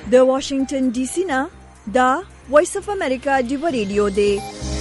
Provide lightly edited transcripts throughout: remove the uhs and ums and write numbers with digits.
د واشنگټن ډي سي نه دا وایس اف امریکا ډیو ریډیو دی.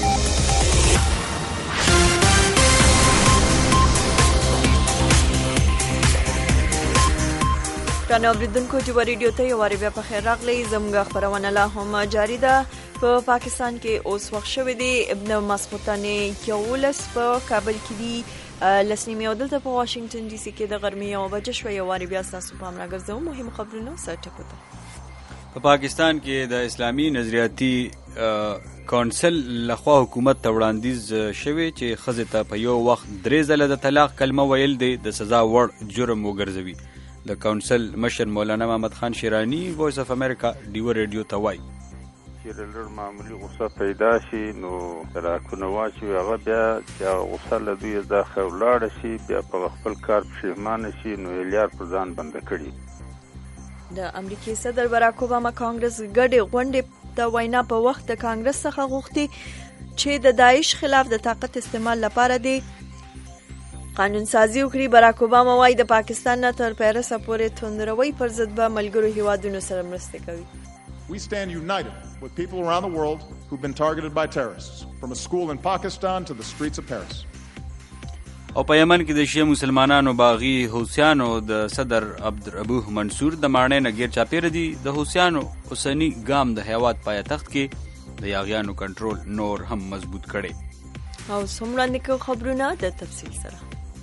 ګرانو اوریدونکو ډیو ریډیو ته یو واری بیا په خیر راغلی. زموږ خبرونه لا هم جاری ده. په پاکستان کې اوس وخت شوی دی ابن ماسخوتن 11 په کابل کې دی لسنیمه او دلته په واشنگټن ډي سي کې د غرمې 1 بجې شوی. یو واری بیا تاسو په امر راګرځو مهم خبرونه سره ټکو ته. په پاکستان کې د اسلامي نظریاتي کونسل لخوا حکومت ته وړاندیز شوی چې ښځې ته په یو وخت 3 ځله د طلاق کلمه ویل دی د سزا وړ جرم وګرځوي. د کونسل مشر مولانا محمد خان شیرانی وایس اف امریکا ډیو ریډیو ته وایي چې لږ معمولی غوسه پیدا شي نو طلاقونه واچوي، هغه بیا چې غوسه له دوی څخه ولاړه شي بیا په خپل کار پښیمانه شي نو یې پر ځان بنده کړي. د امریکای صدر باراک اوباما کانګرس ګډې غونډې د وینا په وخت د کانګرس څخه غوښتي چې د داعش خلاف د طاقت استعمال لپاره دی قانون سازي وکړي. باراک اوباما وايي د پاکستان نه تر پیرس پورې توندروي پر ضد به ملګرو هیوادونو سره مرسته کوي. We stand united with people around the world who've been targeted by terrorists, from a school in Pakistan to the streets of Paris. او په یمن کې د شیعه مسلمانانو باغی حوثیانو د صدر عبدالربوح منصور د ماڼۍ نه غیر چاپیره دي. د حوثیانو اوسنی ګام د هیواد پایتخت کې د یاغیانو کنټرول نور هم مضبوط کړي. او څومره نکو خبرونه د تفصیل سره.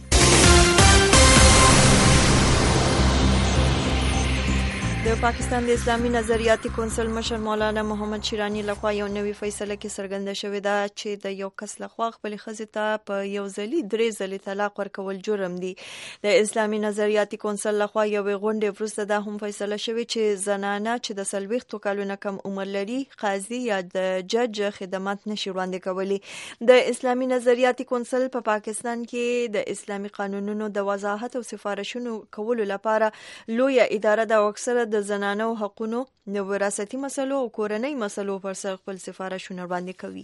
د پاکستان د اسلامي نظریاتي کونسل مشر مولانا محمد شیرانی لخوا یو نوی فیصله کې څرګنده شوې ده چې د یو کس لخوا خپل ښځې ته په یو ځلي 3 ځلې طلاق ورکول جرم دی. د اسلامي نظریاتي کونسل لخوا یو غونډه وروسته دا هم فیصله شوې چې زنانه چې د 40 کالونو کم عمر لري قاضي یا د جج خدمات نشي وړاندې کولی. د اسلامي نظریاتي کونسل په پاکستان کې د اسلامي قانونونو د وضاحت او سفارشونو کولو لپاره لویه اداره ده او اکثره د زنانو حقونو د وراثتي مسلو او کورنۍ مسلو پر سر خپل سفارشونه وړاندې کوي.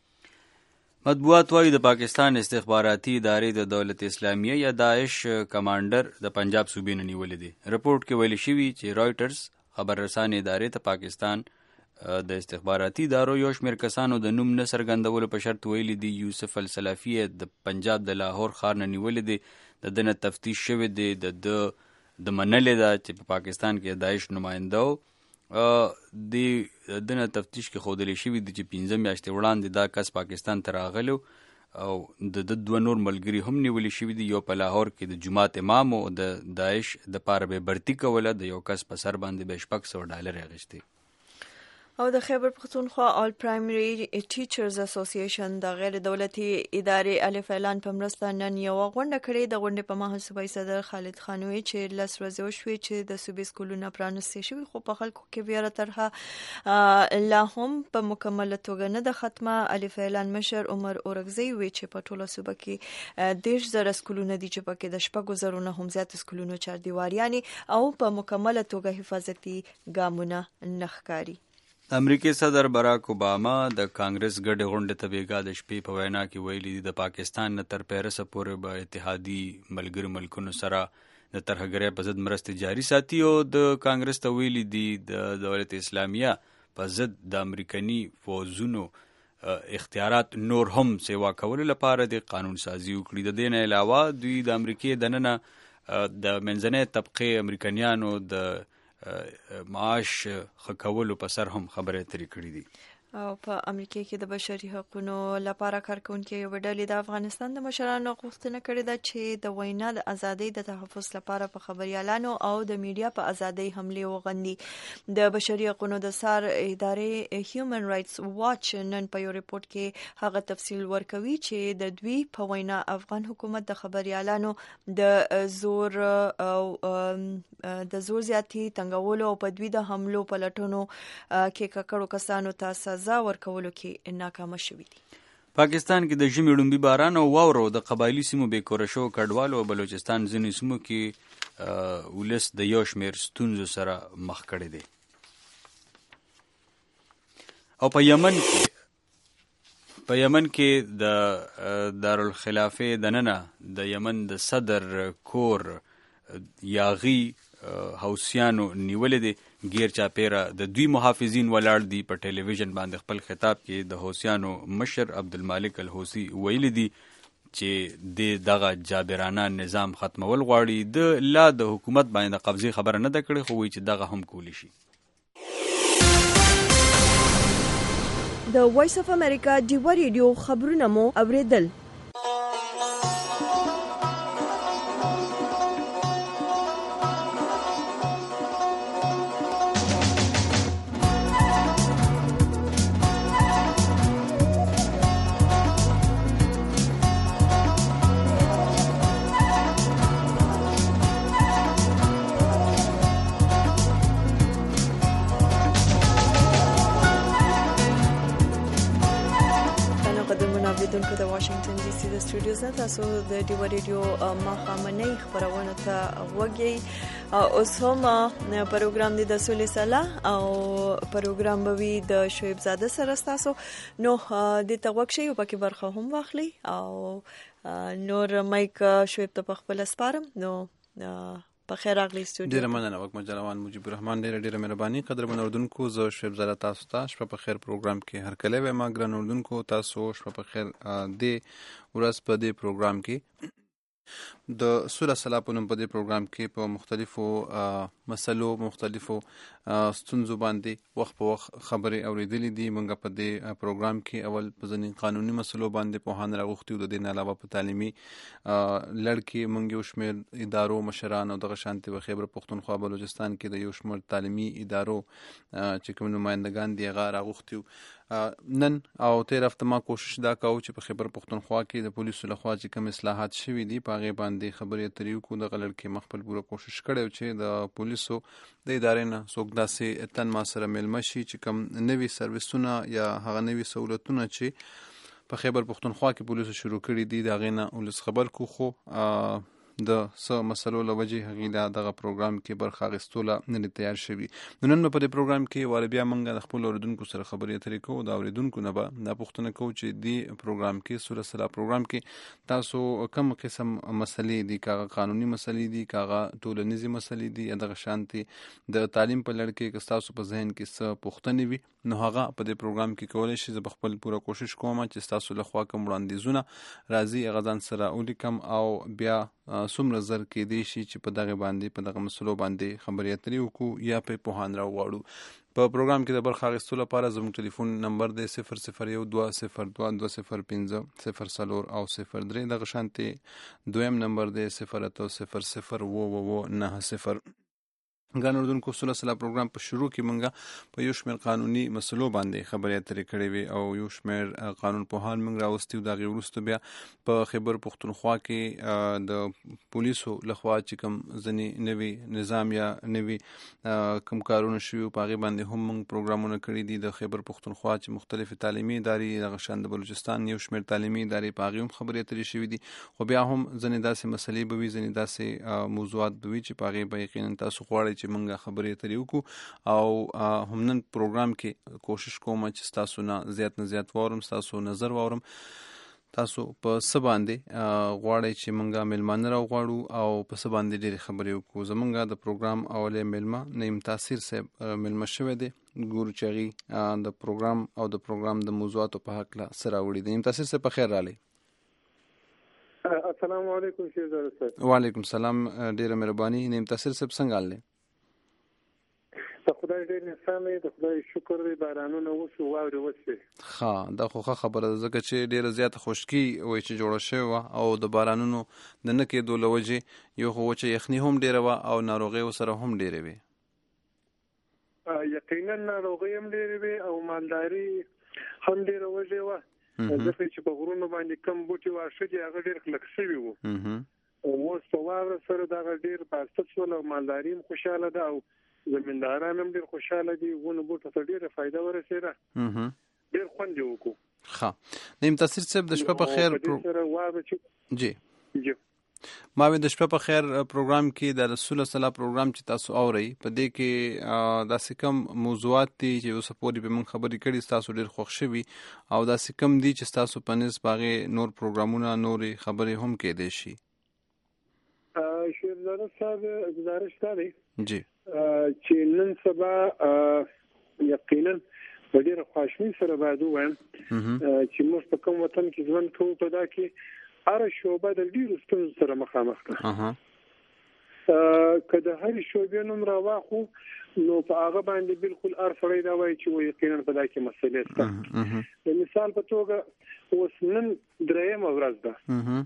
مطبوعات وايي د پاکستان استخباراتي ادارې د دولت اسلامیه یا داعش کمانډر د پنجاب صوبې نه نیولې دي. رپورټ کې ویل شوی چې رائټرز خبر رسانې ادارې ته پاکستان د استخباراتي ادارو یو شمېر کسانو د نوم نه څرګندولو په شرط ویلي دي. یوسف السلفي د پنجاب د لاهور ښار نه نیولې دي. د دنه تفتیش شوی دی د منلې ده چې په پاکستان کې داعش نماینده د دنه تفتیش کې ښودلی شوي دي چې 15 میاشتې وړاندې دا کس پاکستان ته راغلی او د 2 نور ملګري هم نیولي شوي دي. یو په لاهور کې د جماعت امام او د داعش د پاره به برتی کوله د یو کس په سر باندې به $600 اخیستي. او د خیبر پختونخوا آل پرایمری ټیچرز اسوسییشن د غیر دولتي ادارې الف اعلان په مرسته نن یو غونډه کړې. د غونډې په مهال صوبایي صدر خالد خانوي چې 10 ورځې وشوې چې د صوبې سکولونه پرانستې شوي خو په خلکو کې ویره طرحه لا هم په مکمله توګه نه ده ختمه. الف اعلان مشر عمر اورګزی وی چې په ټوله صوبه کې 10,000 سکولونه دي چې پکې د 4,000 نه هم زیات سکولونو چاردیواریاني او په مکمله توګه حفاظتي ګامونه نه ښکاري. امریکای صدر باراک اوباما د کانګرس ګډې غونډې ته بیګا د شپې په وینا کې ویلي دي د پاکستان نه تر پیرسه پورې به اتحادي ملګرو ملکونو سره د ترهګرۍ په ضد مرستې جاري ساتي او د کانګرس ته ویلي دي د دولت اسلامیه په ضد د امریکني فوزونو اختیارات نور هم سیوا کولو لپاره د قانون سازي وکړي. د دې نه علاوه دوی د امریکای دننه د منځنۍ طبقې امریکنیانو د معاش خکولو په سر هم خبرې اترې کړې دي. او په امریکا کې د بشري حقوقو لپاره کارکونکي یو ډلې د افغانستان د مشرانو غوښتنه کړې ده چې د وینا د ازادۍ د تحفظ لپاره په خبريالانو او د میډیا په ازادۍ حمله وغندي. د بشري حقوقو د سار ادارې هیومن رائټس واچ نن په یو ریپورت کې هغه تفصیل ورکوي چې د دوی په وینا افغان حکومت د خبريالانو د زور زیاتی تنګولو او په دوی د حملو پلټونو کې ککړو کسانو ته سزا ورکولو کې ناکامه شوې دي. پاکستان کې د ژمي ړومبي باران او واورو د قبایلي سیمو بېکوره شو کډوالو او بلوچستان ځینې سیمو کې ولس د یو شمېر ستونزو سره مخ کړی دی. او په یمن کې د دارالخلافې دننه د یمن د صدر کور یاغي حوثیانو نیولې دي غیر چاپیره د دوی محافظین ولاړ دي. په ټلویزیون باندې خپل خطاب کې د حوثیانو مشر عبدالمالک الحوثي ویلي دي چې دغه جابرانه نظام ختمول غواړي. د لا د حکومت باندې د قبضې خبره نه ده کړې، خو وایي چې دغه هم کولی شي. د وایس اف امریکا ډیوه ریډیو خبرونه مو اوریدل. اوریدونکو د واشنگټن ډي سي د سټوډیوز نه تاسو د ډیوه ریډیو ماښامنۍ خبرونه ته وګورئ. اوس هم پروګرام دی د سولې سلا او پروګرام به وي د شعیب زاده سره تاسو نو د توګ شي او پکې برخه هم واخلي او نور مایک شعیب ته په خپل سپارم. نو په خیر راغلی سټوډیو. ډیره مننه وکمه جلوان مجيب الرحمن. ډیره مهرباني. قدرمن اوردونکو زه شعیب زاده تاسو ته شپه په خیر پروګرام کې هر کله وې ما ګران اوردونکو تاسو شپه په خیر. د ورځ په دې پروګرام کې د سوله سلا په نوم په دې پروګرام کې په مختلفو مسلو مختلفو ستونزو باندې وخت په وخت خبرې اورېدلې دي. موږ په دې پروګرام کې اول په ځینې قانوني مسلو باندې پوهان راغوښتي او د دې نه علاوه په تعلیمي لړ کې موږ یو شمېر ادارو مشران او دغه شانتې په خیبر پښتونخوا بلوچستان کې د یو شمېر تعلیمي ادارو چې کوم نمایندګان دي هغه راغوښتي. نن او تیر هفته ما کوشش دا کوو چې په خیبر پښتونخوا کې د پولیسو لخوا چې کوم اصلاحات شوي دي په هغې باندې خبرې اترې وکړو. دغه لړ کې ما خپل پوره کوشش کړی چې د پولیسو د ادارې نه څوک داسې تن ما سره میلمه شي چې کوم نوي سرویسونه یا هغه نوي سهولتونه چې په خیبر پښتونخوا کې پولیسو شروع کړي دي د هغې نه ولس خبر کو. خو د څه مسلو له وجې هغې دغه پروګرام کې برخه اخیستو له نه تیار شوي. نن په دې پروګرام کې واره بیا موږ د خپلو اورېدونکو سره خبرې اترې کوو. د اورېدونکو نه به دا پوښتنه کوو چې دې پروګرام کې سوله سلا پروګرام کې تاسو کوم قسم مسلې دي، که هغه قانوني مسلې دي، که هغه ټولنیزې مسلې دي، یا دغه شانتې د تعلیم په لړ کې که ستاسو په ذهن کې څه پوښتنې وي نو هغه په دې پروګرام کې کولی شي. زه به خپل پوره کوشش کوم چې ستاسو لخوا کوم وړاندیزونه راځي هغه ځان سره ولیکم او بیا څومره زر کېدی شي چې په دغه باندې په دغه مسلو باندې خبرې اترې وکړو یا په پوهان راوغواړو. په پروګرام کې د برخه اخیستو لپاره زموږ ټلیفون نمبر دی 00122020504 او 03. دغه شانتې دویم نمبر دی 080009090. ګران اردوونکو سوله سلا پروګرام په شروع کې مونږه په یو شمېر قانوني مسلو باندې خبرې اترې کړې وې او یو شمېر قانون پوهان مونږ راوستي و. د هغې وروسته بیا په خیبر پښتونخوا کې د پولیسو لخوا چې کوم ځینې نوي نظام یا نوي کوم کارونه شوي په هغې باندې هم مونږ پروګرامونه کړي دي. د خیبر پښتونخوا چې مختلفې تعلیمي ادارې دغه شان د بلوچستان یو شمېر تعلیمي ادارې په هغې هم خبرې اترې شوي دي. خو بیا هم ځینې داسې مسلې به وي، ځینې داسې موضوعات به وي چې په هغې به یقینا تاسو غواړئ چې مونږ خبرې اترې وکړو. او هم نن پروګرام کې کوشش کوم چې ستاسو نه زیات واورم، ستاسو نظر واورم، تاسو په څه باندې غواړئ چې مونږ میلمانه راوغواړو او په څه باندې ډېرې خبرې وکړو. زمونږ د پروګرام اولی میلمه نعیم تاثیر صاحب میلمه شوی دی. ګورو چې هغې د پروګرام او د پروګرام د موضوعاتو په هکله څه راوړي دي. نعیم تاثیر صاحب په خیر راغلی. السلام علیکم شیخ زاده صاحب. وعلیکم سلام. ډېره مهرباني. نعیم تاثیر صاحب څنګه حال دی؟ د خدای ډېر احسان دی، د خدای شکر دی. بارانونه وشو، واورې وشوې. ښه، دا خو ښه خبره ده ځکه چې ډېره زیاته خشکي وایي چې جوړه شوې وه او د بارانونو د نه کېدو له وجې یو خو وچه یخني هم ډېره وه او ناروغۍ ورسره هم ډېرې وې. یقینا ناروغۍ هم ډېرې وې او مالداري هم ډېره وږې وه. ځکه چې په غرونو باندې کم بوټي واښه دي هغه ډېر کلک شوي وو. اوس په واوره سره دغه ډېر پاسته شول او مالداري هم خوشحاله ده او زمینداران هم ډېر خوشحاله دي. ونو بوټو ته ډېره فایده ورسېده، ډېر خوند یې وکړو. ښه، نعیم تاثیر صاحب د شپه په خیر جی ما وی د شپه په خیر پروګرام کې د رسول سلا پروګرام چې تاسو اورئ په دې کې داسې کم موضوعات دي چې اوس پورې به موږ خبرې کړي ستاسو ډېر خوښ شوي او داسې کم دي چې ستاسو په نسبت هغې نور پروګرامونه نورې خبرې هم کېدی شي. شیخ زاده صاحب گزارش دا دی جی چې نن سبا یقینا په ډېر خواشنی سره باید وایم چې موږ په کوم وطن کې ژوند کوو په دا کې هر شوبه د ډېرو ستونزو سره مخامخ ده. که د هر شوبې نوم راواخو نو په هغه باندې بالکل هر سړی دا وایي چې یقینا په دا کې مسئلې شته. د مثال په توګه اوس نن درېیمه ورځ ده،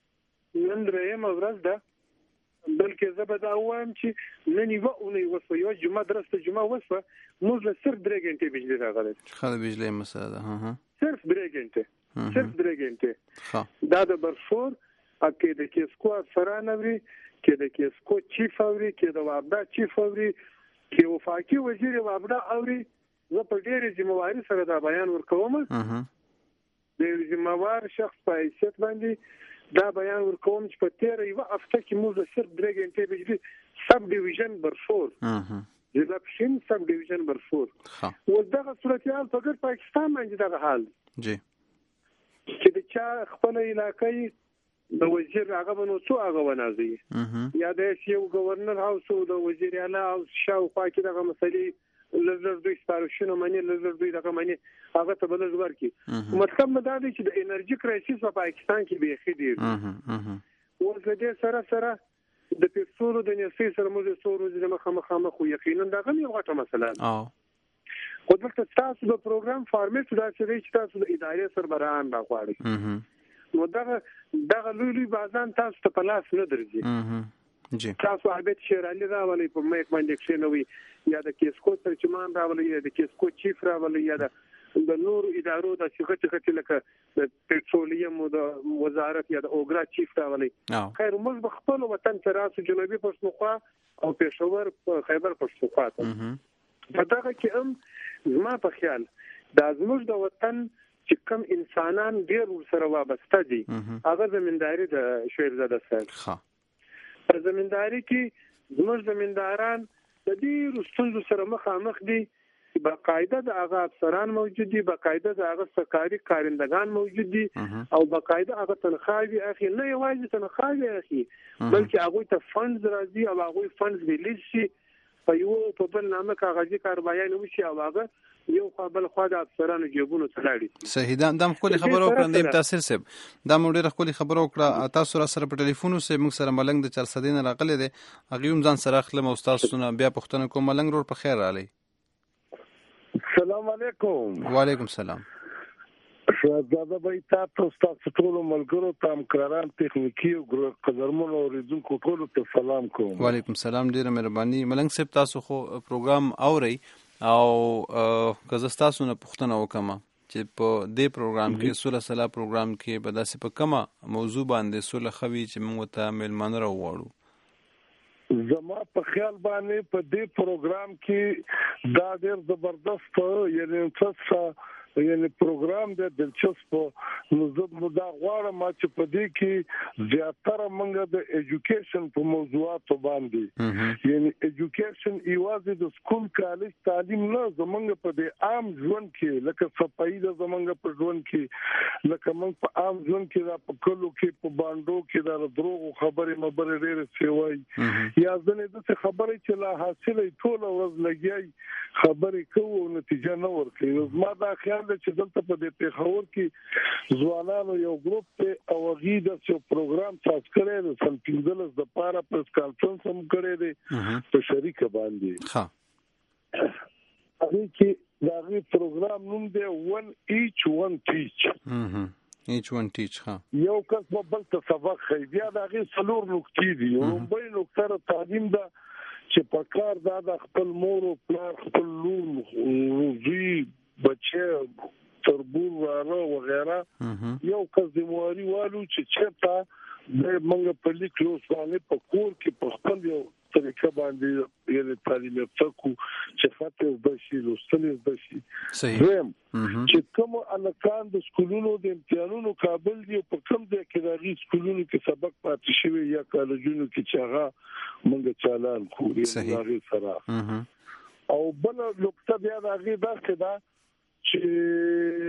بلکې زه به دا وایم چې نن یوه اونۍ وسوه، یوه جمعه درسته جمعه وسوه، موږ له صرف 3 غنټې بجلی راغلی. خاله بجلی مسله ده، صرف 3 غنټې. دا د برفور کې د کیسکو افسران اوري، کې د کیسکو چیف اوري، کې د وابدا چیف اوري، کې وفاقي وزیر وابدا اوري. زه په ډېرې ذمہواري سره دا بیان ورکوم، د ذمہوار شخص په حیثیت باندې دا بیان ورکوم چې په تیره یوه هفته کې موږ صرف 3 غنټې بجلی سب ډیویژن برفور ضلع پښین سب ډیویژن برفور. اوس دغه صورتحال په ګرد پاکستان باندې دغه حال چې د چا خپل علاقې د وزیر هغه به نو څو هغه ونازوي، یا د یو گورنر هاوس او د وزیر اعلی هاوس شاوخوا کې دغه مسلې لږ دوی سپارښتنه مني، لږ دوی دغه مني، هغه ته بل ځور کی. مطلب مدا دی چې د انرژي کرایسیس په پاکستان کې بیخي دی. اوس د دې سره د پیټرولو د نسې سره موږ څو ورځې مخامخ خو یقینا دا غوښتنه یو غټه مسله ده. خو دلته تاسو د پروګرام فارمیټ دا چې تاسو د ادارې سربراهان راغواړئ، نو دغه لوی بازان تاسو ته په لاس نه درځي. تاسو عبادت شیرالي راولي په مېک باندې کښینوي، یا د کیسکو ترجمان راولي، یا د کیسکو چیف راولي، یا د نور ادارو د شغت لکه د پټرولیم او د وزارت یا د اوګرا چیف راولي. خیر موږ په خپل وطن کې راسو جنوبي پښتونخوا او پېښور په خیبر پښتونخوا ته. په دغه کې هم زما په خیال دا زموږ د وطن چې کوم انسانان ډېر ورسره وابسته دي، هغه زمینداری د شیرزاده صاحب په زمینداری کې زموږ زمینداران د دې ستونزو سره مخامخ دي. باقاعده د هغه افسران موجود دي، باقاعده د هغه سرکاري کارندگان موجود دي، او باقاعده هغه تنخواهي اخی، نه یوازې تنخواهي اخی بلکې هغه ته فندز راځي او هغه فندز ریلیز شي په یو په بل نامه کاغذي کاربایان وشي او هغه یو خپل خوا د افسرانو جیبونو تلاړي. صحیح دا خپل خبرو کړم د تاثیر سب دا مونږ ډېر خپل خبرو کړه. تاسو سره په ټلیفون سره موږ سره ملنګ د 400 نه راغلی دی، هغه هم ځان سره خپل استاد سونه بیا پښتنه کوم. ملنګ رور په خیر علي. السلام علیکم. وعلیکم السلام. شهزاده بای تاسو ټول ملګرو ته همکاران تخنیکی او قدرمنو اوریدونکو ټول ته سلام کوم. وعلیکم السلام، ډیره مهرباني. ملنګ صاحب تاسو خو پروګرام اورئ او که زه ستاسو نه پوښتنه وکړم چې په دې پروګرام کې سوله سلا پروګرام کې به داسې په کومه موضوع باندې سوله خوي چې موږ ته میلمانه راوړو. زما په خیال باندې په دې پروګرام کې دا ډېر زبردست یعنی پروګرام د دلچسپ نو زه دا غواړم چې په دې کې زیاتره موږ د ایجوکیشن په موضوعاتو باندې یعنی ایجوکیشن ایوازې د سکول کالج تعلیم نه، زمونږ په دې عام ژوند کې لکه صفایي د زمونږ په ژوند کې لکه موږ په عام ژوند کې دا په کلو کې په باندو کې دا دروغ خبرې مبرې ډېرې سوي، یا ځنې د خبرې چې لا حاصلې ټول ورځ لګي خبرې کوو نتیجه نه ورکوي. زما دا خیال چې دلته په دې پیښور کې ځوانانو یو ګروپ ته او غي د پروګرام تاسو کړی د سن 15 د پاره پرس کانفرنس هم کړی دی په شریکه باندې. هغه کې دا غي پروګرام نوم دی one each one teach. each one teach. یو کس په بل ته سبق خي. بیا دا غي څلور نقطې دي. لومړی نقطه تعلیم ده چې په کار دا د خپل مور او پلار خپل لور روزي بچه تربور واره وغیرہ یو کس ذمہواری والو چې چېرته د منګ په لیک لوس باندې په کور کې په خپل یو طریقه باندې یعنی تعلیم تکو چې خاطر د شي لوستل د شي. صحیح. چې کوم الکان د سکولونو د امتحانونو قابل دي په کوم ځای کې راغلي سکولونو کې سبق پاتې شوی یا کالجونو کې چې هغه منګ چالان کوي هغه سره. او بل نقطه بیا راغلي دا چې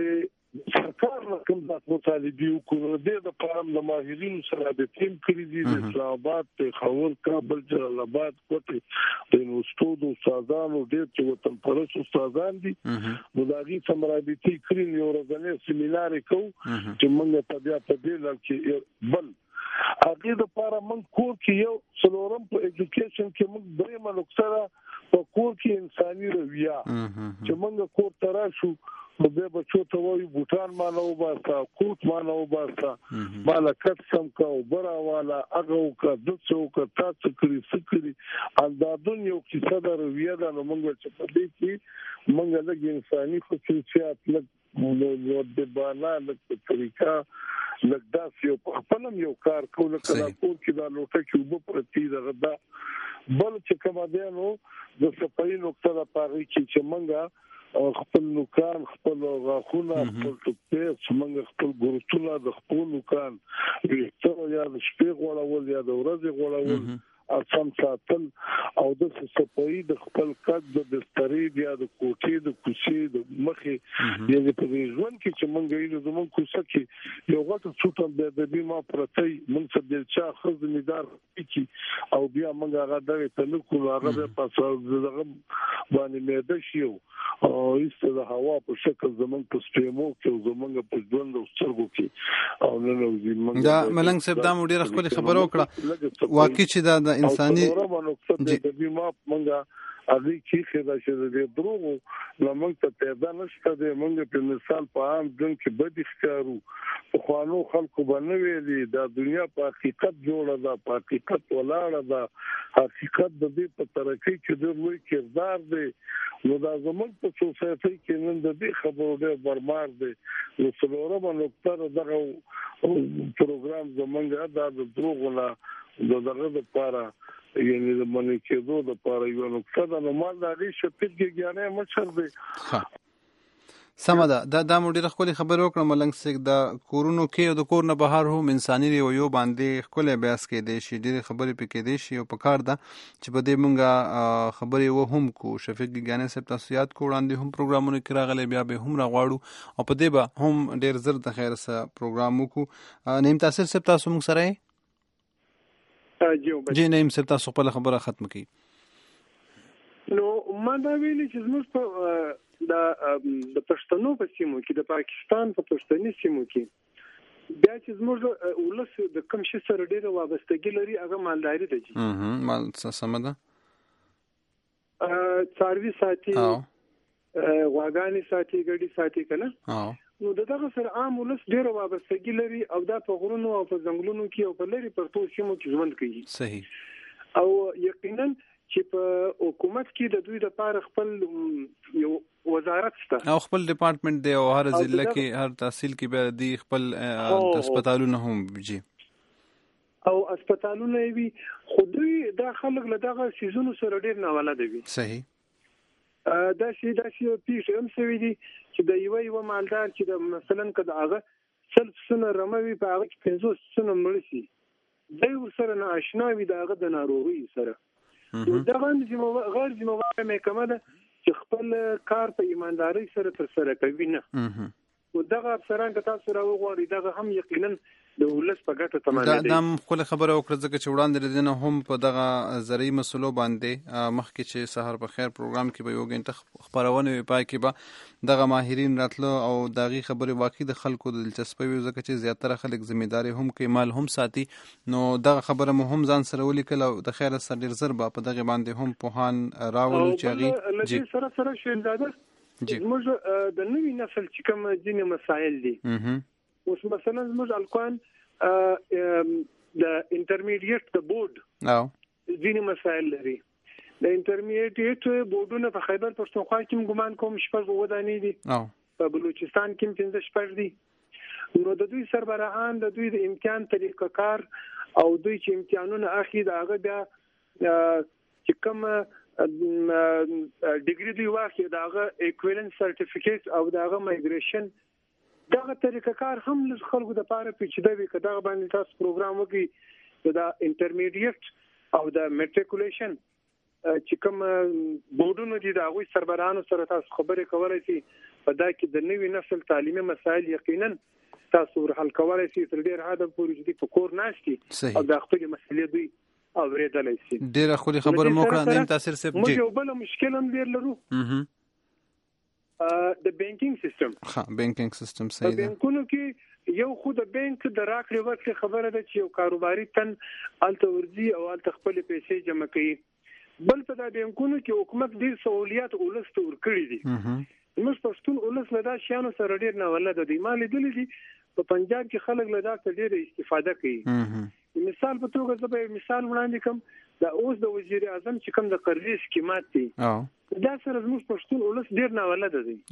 سرکار کوم د مطالبه وکړو د لپاره د ماهرینو سره د ټیم کړی دي د اسلام آباد پېښور کابل جلال آباد کوټه د یونیورسيټو استادانو ډېر چې وطن پرست استادان دي نو دا غي سمرابطي کړی یو ورځنی سیمینار کو چې موږ په دې لړ کې بل هغه د لپاره موږ کور کې یو څلورم په ایجوکیشن کې موږ درېمه نقطه په کور کې انساني رویه چې موږ کور تراشو به بچو ته وایي بوتان مانو باسا کوټ مانو باسا مالا کټ سم کا وبرا والا هغه کا دڅو کا تاسو کړی سکري اندادون یو کیسه د رویه د موږ چې په دې کې موږ د انساني خصوصیات له د بالا د طریقہ لګداس یو په خپلم یو کار کول کله کور کې د لوټه کې وب پرتی دغه بل چې کوم دیانو د صفای نقطه لپاره چې موږ خپل نوکان خپل غاخونه خپل ټوپې څنګه خپل ګورتونه د خپل نوکان یو یا د شپې غوړول یا د ورځې غوړول اصم ساتل او د صفای د خپل کډ د بسترې یا د کوټې د کوڅې د مخې یعنی په ژوند کې چې مونږ یې زمون کوڅه کې یو غټ څوټه د بیمه پرتای مونږ څه د چا خزمیدار کی او بیا مونږ هغه دغه تلکو هغه په دغه باندې مېده شیو او ایست د هوا په شکل زمون په سپېمو کې زمونږ په ژوند او سترګو کې او نن زمونږ دا ملنګ صاحب دا مو ډیره خپل خبرو کړه واقعي چې دا انساني د بیمه مونږه اږي چې دا چې د دروغو لمنګ ته پیدا نشته د مونږ په مثال په عام ځن کې بد ښکارو په خوانو خلکو باندې ویلي دا دنیا په حقیقت جوړه ده په حقیقت ولاړه ده حقیقت د دې په ترقی کې د لوی کردار دی نو دا زموږ په سوسایټي کې نن د دې خبرو ډېر برمار دی نو څلورمه نقطه دغه پروګرام زمونږ د دروغو نه دغه لپاره یعنی د منی کېدو د لپاره یو نقطه د نومال د دې شپږ ګیانه مشر دی سمه ده دا مو ډیره خپل خبرو کړم ملنګ سیک دا کورونو کې او د کور نه بهر هم انساني ریو باندې خپل بیاس کې دي شي ډیره خبرې پکې دي شي او په کار ده چې په دې مونږه خبرې و هم کو شفیق ګیانه صاحب تاسو یاد کو وړاندې هم پروګرامونه کې راغلي بیا به هم راغواړو او په دې به هم ډیر زر د خیر سره پروګرام وکړو نیم تاثیر صاحب تاسو موږ سره جی نیم صاحب تاسو خپل خبره ختم کړئ نو ما دا ویلي چې زموږ په د پښتنو په سیمو کې د پاکستان په پښتني سیمو کې بیا چې زموږ ولس د کوم شي سره ډېر وابستګي لري هغه مالداري ده مال سم ده څاروي ساتي غواګانې ساتي ګډي ساتي کنه نو دغه سره عام ولس ډېر وابستګي لري او دا په غرونو او په ځنګلونو کې او په لري پرتو سیمو کې ژوند کوي صحیح او یقینا چې په حکومت کې د دوی لپاره خپل یو وزارت شته او خپل ډپارټمنټ دی او هر ضلع کې هر تحصیل کې به دی خپل هسپتالونه هم جی او هسپتالونه وي خو دوی دا خلک له دغه سيزونو سره ډېر نه ولادي وي صحیح دا شی پیښ هم سوي دي چې د یو مالدار چې د مثلا کده هغه سلف سنه رموي په هغه کې 500 سنه مرسي دوی ورسره نه آشنا وي د هغه د ناروغي سره دا غواړي غیر ذمہواره محکمه ده چې خپل کار په ایمانداري سره تر سره کوي نه او دغه افسران که تاسو راوغواړئ دغه هم یقینا د ولس په ګټه تمامه دي دا خپل خبره وکړه ځکه چې وړاندې دینه هم په دغه زرعي مسلو باندې مخکې چې سحر په خیر پروګرام کې به یو غنټه خبرونه وي پای کې به دغه ماهرین راتلو او دغه خبره واقعي د خلکو د دلچسپي وي ځکه چې زیاتره خلک ځمېداري هم کوي مال هم ساتي نو دغه خبره مهم ځان سره ولیکل او د خیر سره ډیر زر په دغه باندې هم پوهان راوړل چې هغه جی سره شینزاده موږ د نوې نسل چې کوم ځینې مسایل دي اوس مثلا موږ الکوان د انټرمیډیټ د بورډ ځینې مسایل لري د انټرمیډیټ بورډونه په خیبر پښتونخوا کې ګمان کوم شپږ ودانې دي په بلوچستان کې 15 شپږ دي نو د دوی سربراهان د دوی د امتحان طریقه کار او دوی چې امتحانونه اخلي دا هغه بیا چې کوم ډیګری دی واخی داغه ایکویلنس سرټیفیکیټ او داغه مایګریشن داغه طریقه کار هم له خلکو د پاره پیچیده وي کدا باندې تاسو پروګرام وکي دا انټرمیډیټ او دا میټریکولیشن چې کوم بورډونو دي د هغوی سربراهانو سره تاسو خبرې کولای شئ په دا کې د نوي نسل تعلیمي مسایل یقینا تاسو حل کولای شئ تر ډیر حد پورې چې په کور ناشتي او د خپل مسلې دوی اورېدلای شي. ډیره خولي خبره مو کړه نیم تاثیر سپ موږ یو بل مشکل هم ډیر لرو د بانکینګ سیستم. بانکینګ سیستم صحیح ده. بانکونو کې یو خو د بانک د راکړې ورکړې خبره ده چې یو کاروباري تن الته ورځي او الته خپل پیسې جمع کوي. بل په د بانکونو کې حکومت ډیر سہولیات ولس ته ورکړي دي. موږ پښتون ولس له دا شیانو سره ډیر نه ولده دي. ما لیدلې دي په پنجاب کې خلک له دا ډیر استفاده کوي. مثال په توګه زه به مثال وړاندې کوم. دا اوس د وزیر اعظم چې کوم د قرضې سکیمات دي دا سره زموږ پښتون ولس ډیر نه ولده دي.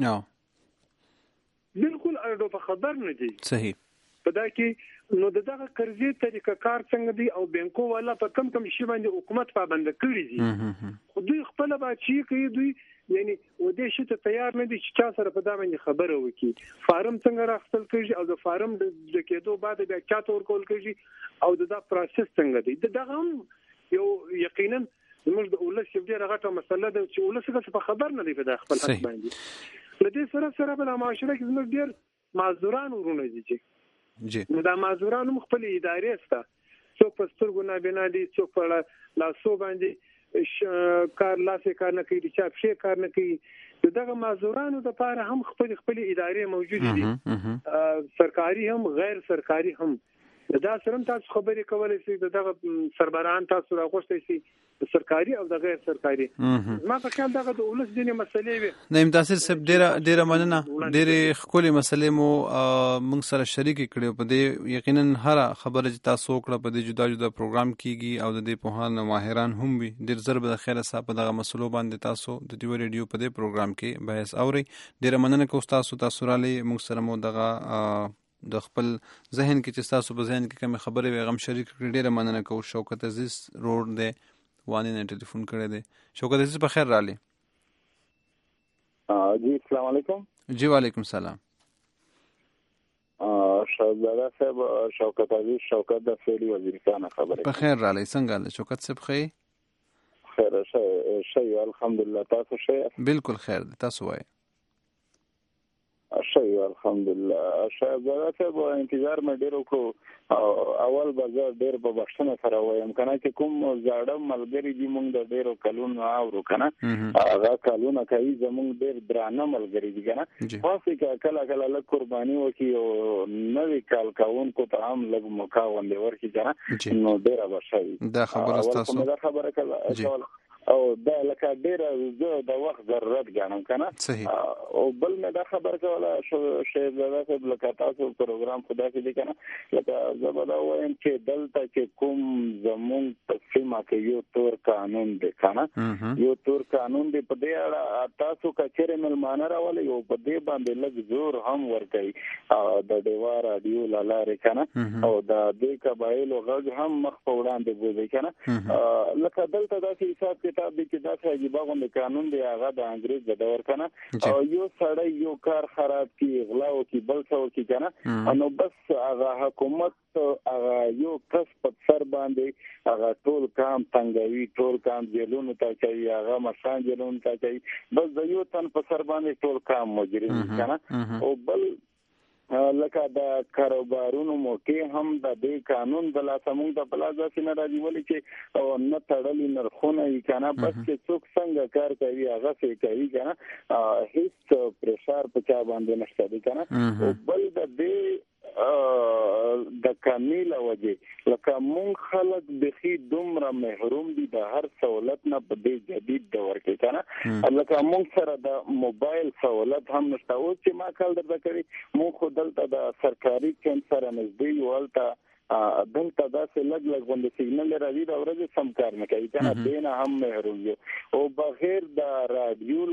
بالکل اړو په خبر نه دي. صحیح. په دا کې نو دغه قرضې طریقه کار څنګه دی او بانکو والا په کم شي باندې حکومت پابند کړی دي. خو دوی خپل باچی کوي دوی یعنی و دې شي ته تیار نه دي چې چا سره په دا باندې خبره وکړي. فارم څنګه راخصل کېږي او د فارم د کېدو بعد بیا چاته ورکول کېږي او دا پروسس څنګه دی. دغه هم یو یقینا زموږ د ولس ډیره غټه مسله ده چې ولس څه په خبر نه دی په خپل حق باندې. لدې سره په معاشره کې زموږ ډیر معذوران ورونه دي نو دا معذوران هم خپل ادارې سته. څوک په سترګو نابینا دي، څوک په لاسو باندې کار نه کوي، د چا پښې کار نه کوي. دغه معذورانو لپاره هم خپل ادارې موجود دي، سرکاري هم غیر سرکاري هم. دا سره تاسو خبرې کولای شئ دغه سربراهان تاسو راغوښتئ شي سرکاري او د غیر سرکاري. ما په خیال دغه د ولس دیني مسلې وي. نیم تاثیر سب ډیره مننه. ډیره خولي مسلې مو موږ سره شریک کړو. په دې یقینا هر خبره چې تاسو کړه په دې جدا جدا پروګرام کیږي او د دې په هان ماهران هم وي. ډیر ضرب د خیره صاحب دغه مسلو باندې تاسو د دې ریډیو په دې پروګرام کې بحث اوري. ډیره مننه کوم تاسو را لې موږ سره مو دغه د خپل ذهن کې چې تاسو په ذهن کې کوم خبرې وي غم شریک کړئ. ډیره مننه کوم. شوکت عزیز روډ دی وانی نه ټلیفون کړی دی. شوکت عزیز په خیر را لې. جی السلام علیکم. جی وعلیکم السلام. شهزاده صاحب شوکت عزیز شوکت د فعلی وزیرستان خبره. په خیر را لې. څنګه شوکت صاحب خیر؟ خیر شي الحمدلله. تاسو ښه؟ بالکل خیر دی. تاسو وایي؟ شي الحمدلله. شهزاده صاحب انتظار مې ډیر وکړو. اول به زه ډیر په بښنه سره وایم کنه چې کوم زاړه ملګری دي مونږ د ډیرو کلونو اورو کنه هغه کلونه کوي زمونږ ډیر درانه ملګری دي کنه. خاصه کله لږ قرباني وکي او نوې کال کوونکو ته هم لږ موقع ورکړي کنه نو ډیره بشي. دا خبره تاسو دا خبره کله او دا لکه ډیره زه د وخت ضرورت ګڼم کنه. او بل مې دا خبر کوله شهزاده صاحب لکه تاسو پروګرام خدا کې دي کنه لکه زه به دا وایم چې دلته چې کوم زمونږ په سیمه کې یو تور قانون دی کنه یو تور قانون دی په دې اړه تاسو کچېرې ملمانه راولي او په دې باندې لږ زور هم ورکوي د ډیوا راډیو لاره کنه او د دې قبایلو غږ هم مخ په وړاندې بوزي کنه. لکه دلته داسې حساب کتاب دی چې داسې عجیبه غوندې قانون دی هغه د انګریز د دور کنه او یو سړی یو کار خراب کی غلا وکي بل څه وکي کنه نو بس هغه حکومت هغه یو کس په سر باندې هغه ټول کام تنګوي ټول کام جیلونو ته کوي هغه مشان جیلونو ته کوي بس د یو تن په سر باندې ټول کام مجرم کنه. او بل لکه د کاروبارونو موقع هم د دې قانون د لاسمون د پلازا سینه راځي ولې چې او نه تړلې نرخونه یې کنه بس چې څوک څنګه کار کوي هغه څه کوي کنه هیڅ پریشر په چا باندې نشته دي کنه. او بل د دې د کمیل وجه لکه مونږ خلک بخي دومره محروم دي د هر سہولت نه په دې جدید دور کې کنه. لکه مونږ سره د موبایل سہولت هم نشته. او چې ما کال درته کړی مونږ خو دلته د سرکاري کیمپ سره نږدې ولته دلته داسې لږ غوندې سیګنل راځي د ورځې سم کار نه کوي کنه دینه هم محروم یو. او بغیر د رادیو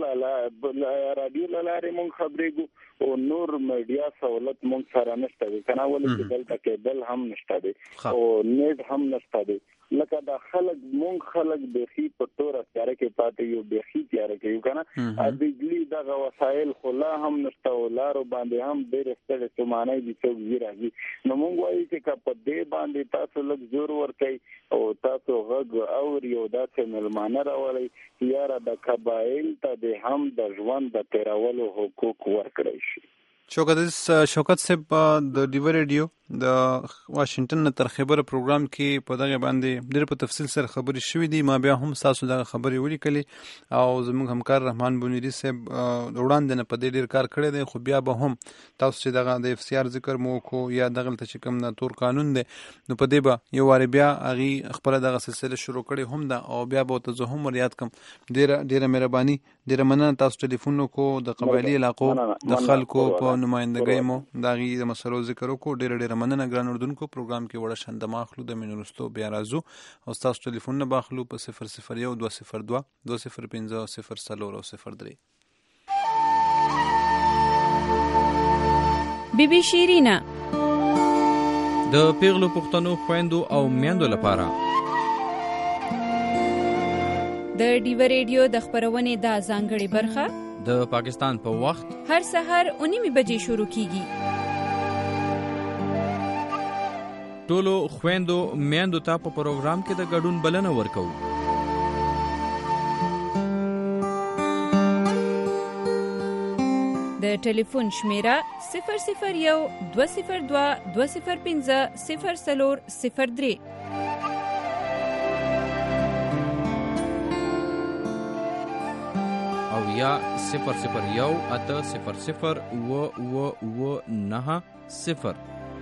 لارې مونږ خبرېږو او نور میډیا سہولت مونږ سره نشته دي کنه ولې چې دلته کېبل هم نشته دي او نیټ هم نشته دي لکه دا مونږ خلک بخي په تور تیار کې پاتې یو بخي تیار کې یو کنه ا بجلی دا وسایل خلا هم نشته ولارو باندې هم ډېر ستړي سمانه دي څو راځي نو مونږ وایي چې په دې باندې تاسو لږ زور ورکړئ او تاسو غږ اوري او دا چې ملمانه راولي یاره د قبایل ته د هم د ژوند د تیرولو حقوق ورکړئ شي. شوکت صاحب د ډیو ریډیو د واشنگټن نه تر خبره پروګرام کې په دغه باندې ډېر په تفصیل سره خبرې شوې دي. ما بیا هم تاسو دغه خبرې ولیکلې او زموږ همکار رحمان بونیری صاحب وړاندې نه په دې ډېر کار کړی دی، خو بیا به هم تاسو چې دغه د اف سی آر ذکر مو کو یا دغلته چې کوم د تور قانون دی نو په دې به یو وارې بیا هغې خپله دغه سلسله شروع کړې هم ده او بیا به ورته زه هم ور یاد کړم. ډېره مهرباني، ډېره مننه. تاسو ټلیفون وکړو د قبایلي علاقو د خلکو په نمایندګۍ مو د هغې د مسلو ذکر وکړو. ډېره مننه ګران اردوونکو. پروګرام کې وړه شندمه اخلو، د مینې وروستو بیا راځو او ستاسو ټلیفونونه به اخلو په 001 202 205 04 او 03. بی بی شیرینا د پیغلو پښتنو خويندو او میندو لپاره د ډیو ریډیو د خبرونې د ځانګړي برخه د پاکستان په وخت هر سحر 9 بجې شروع کیږي. ټولو خويندو میندو ته په پروګرام کې د ګډون بلنه ورکو. د ټلیفون شمیره 001 202 205 0403 او یا 001 800 990.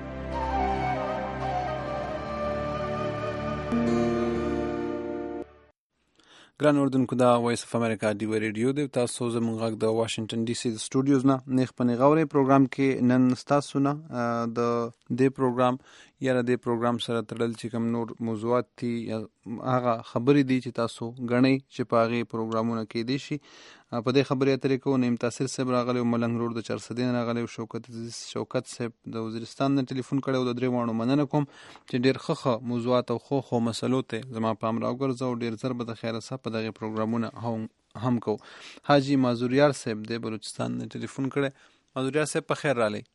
ګران اردوونکو دا وایس اف امریکا ډیو ریډیو دی. تاسو زموږ غږ د واشنگټن ډي سي د سټوډیوز نه نیغ په نیغه پروګرام کې نن تاسو نه د دې پروګرام یا د پروګرام سره تړل چې کوم نور موضوعات دي هغه خبرې دي چې تاسو غنئ چې په هغې پروګرامونه کې دي شي. په دې خبرې اترې کوو. نیم تاثیر صاحب راغلی او ملنګ روډ د چرسدین راغلی او شوکت صاحب د وزیرستان نه ټلیفون کړی او د درې واړو مننه کوم چې ډېر ښه موضوعات او خو مسلو ته زما پام راوګرځه او ډېر زر به د خیره صاحب په دغې پروګرامونه هم کوو. حاجي مازوریار صاحب د بلوچستان نه ټلیفون کړی. مازوریار صاحب په خیر رالی.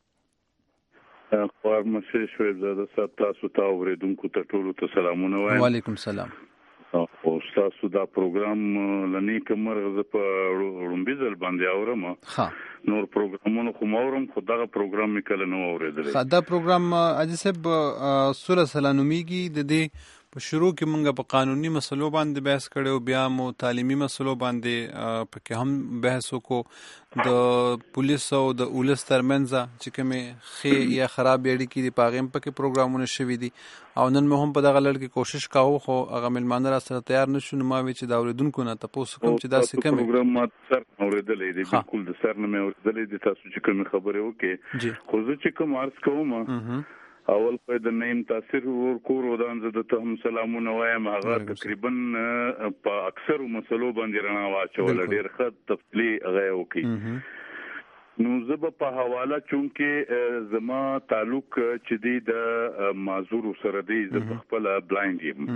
خوار مسیح شوی زاده صاحب تاسو ته اوریدونکو ته ټولو ته سلامونه وایم. وعلیکم سلام. او تاسو دا پروګرام لنی کومر ز په رومبي ځل باندې اورم. نور پروګرامونو خو مورم خو دا پروګرام میکل نو اوریدل. دا پروګرام اجي صاحب سوره سلانومیږي د دې په شروع کې مونږ په قانوني مسلو باندې بحث کړو، بیا مو تعلیمي مسلو باندې پکې هم بحث وکړو، د پولیس او د اولس ترمنځ چې کومې ښې یا خراب اړیکې دي په هغې هم پکې پروګرامونه شوي دي او نن مو هم په دغه لړ کې کوشش کوو خو هغه میلمانه را سره تیار نه شو. نو ما وی چې د اورېدونکو نه تپوس کوم چې داسې کومې پروګرام ما سر اورېدلی دی، بالکل د سر نه مې اورېدلی دی تاسو چې کومې خبرې وکړې. خو زه چې کوم عرض کوم اول په د نیم تاثیر ورکور ودان زه د هم سلامونه وایم. هغه تقریبا په اکثر مسلو باندې رڼا واچول، ډېر ښه تفصیلي هغه وکړي. نو زه په حواله چونکې زما تعلق چې دی د معذور سره دی، زه خپل بلایند یم.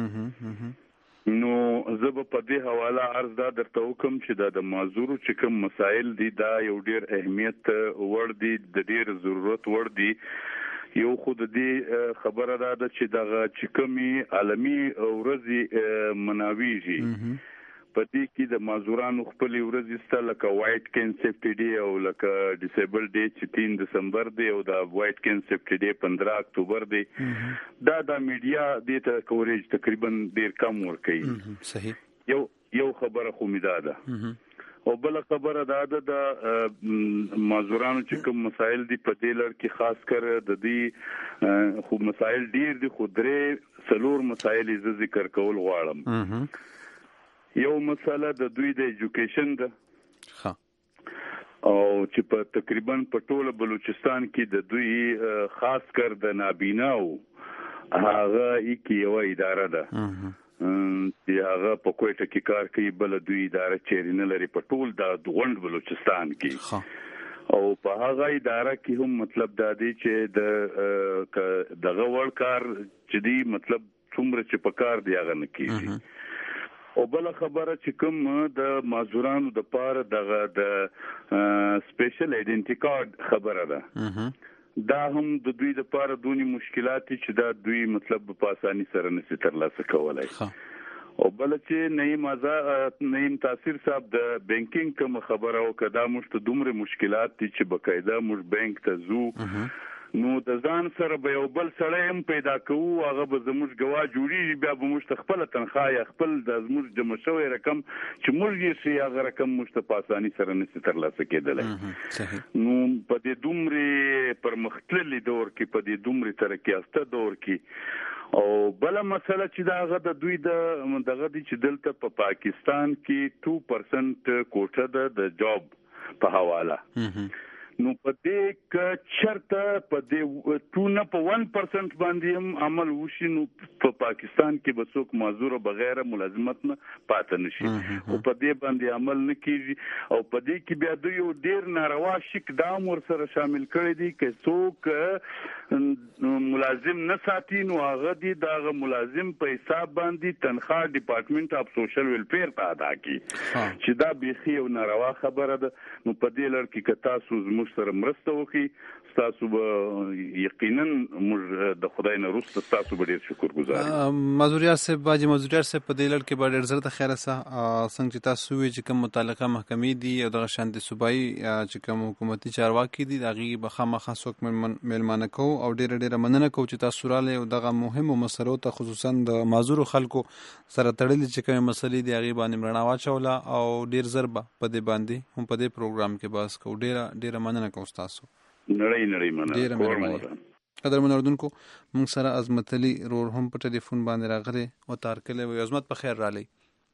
نو زه په دې حواله عرض دا درته وکم چې د معذور چې کوم مسائل دي دا یو ډېر اهمیت وړ دي، د ډېر ضرورت وړ دي. یو خود دې خبره ده چې دغه چې کومې عالمي ورځې مناویږي په دې کې د معذورانو خپلې ورځې سته، لکه وایټ کین سیفټي ډے او لکه ډیسیبل ډے چې 3 دسمبر دی او د وایټ کین سیفټي ډے 15 اکتوبر دی. دا د میډیا دې ته کوریج تقریبا ډیر کم ورکوي. صحیح. یو خبره خو می ده او بل خبره دا د معذورانو چې کوم مسائل دي په دې لړ کې خاص کر د دې خو مسائل ډیر دي، خو درې څلور مسائل ز ذکر کول غواړم. یو مسله د دوی د ایجوکیشن ده او چې په تقریبا په ټوله بلوچستان کې د دوی خاص کر د نابیناو هغه یو اداره ده چې هغه په کوټه کې کار کوي، بل دوی اداره چیرې نه لري په ټول د غونډ بلوچستان کې. او په هغه اداره کې هم مطلب دا دی چې دغه وړ کار چې دی مطلب څومره چې پکار دی هغه نه کیږي. او بل خبره چې کوم د مازورانو د پاره د سپیشل ایډنټی کارت خبره ده دا هم د دوی د پاره دونی مشکلات چې دا دوی مطلب په اساني سره نشي ترلاسه کولای. او بل چې نیم تاثیر صاحب د بانکینګ کوم خبره او کدا مشت دومره مشکلات چې بقاعده مش بانک ته زو نو د ځان سره به یو بل سړی هم پیدا کوو هغه به زموږ ګواه جوړیږي بیا به موږ ته خپله تنخواه یا خپل د زموږ جمع شوی رقم چې موږ یې شي هغه رقم موږ ته په اساني سره نشي ترلاسه کېدلی. نو په دې دومره پرمختللي دور کې په دې دومره ترقي یافته دور کې او بله مسله چې دا هغه د دوی دغه دي چې دلته په پاکستان کې 2% کوټه ده د جاب په حواله. نو په دې کې چرته په دې ټونه په 1% باندې هم عمل وشي نو په پاکستان کې به څوک معذور بغیر ملازمت نه پاتې نشي او په دې باندې عمل نه کیږي او په دې کې بیا دوی یو ډیر ناروا شک دام ور سره شامل کړی دي چې څوک ملازم نه ساتي نو هغه دي دغه ملازم په حساب باندې تنخواه ډپارټمنټ اف سوشل ویلفیر ته ادا کی چې دا بيخي یو ناروا خبره ده. نو په دې لړ کې کتا سوز سره مرسته وکړي تاسو به یقینا موږ د خدای نه روسته تاسو به ډیر شکرګزار یو. مزوریا صاحب باجی مزوریا صاحب په دې لړ کې به ډیر زړه ته خیره سه څنګه چې تاسو وی چې کوم متعلقه محکمې دي او د شانتي صوبایي چې کوم حکومتي چارواکي دي دغه به خامخا څوک ملمانه کو او ډیر مننه کو چې تاسو رااله او دغه مهمو مسلو ته خصوصا د معذور خلکو سره تړلې چې کوم مسلې دي هغه باندې رڼا واچوله او ډیر ضربه په دې باندې هم په دې پروګرام کې بس کو ډیر مننه کوم تاسو. نړۍ مننه. قدرمن اردوونکو موږ سره عظمت علي رور هم په ټلیفون باندې راغلی او تارکلې وي عظمت په خیر رالی.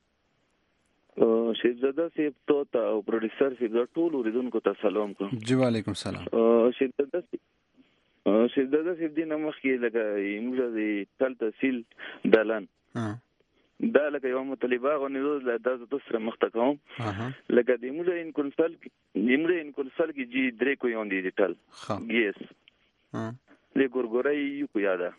شهزاده صاحب ته او پروډوسر صاحب ټول اوریدونکو ته سلام کوم. جی وعلیکم سلام. شهزاده صاحب دې نمخ کې لکه موږ د تل تحصیل دالان دا لکه یو مطالبه غوښنه د تاسو سره مخته کوم لکه د موږ ان کنسل کې جی درې کو یون ډیجیټل ګیس له ګورګورای یو کو یاده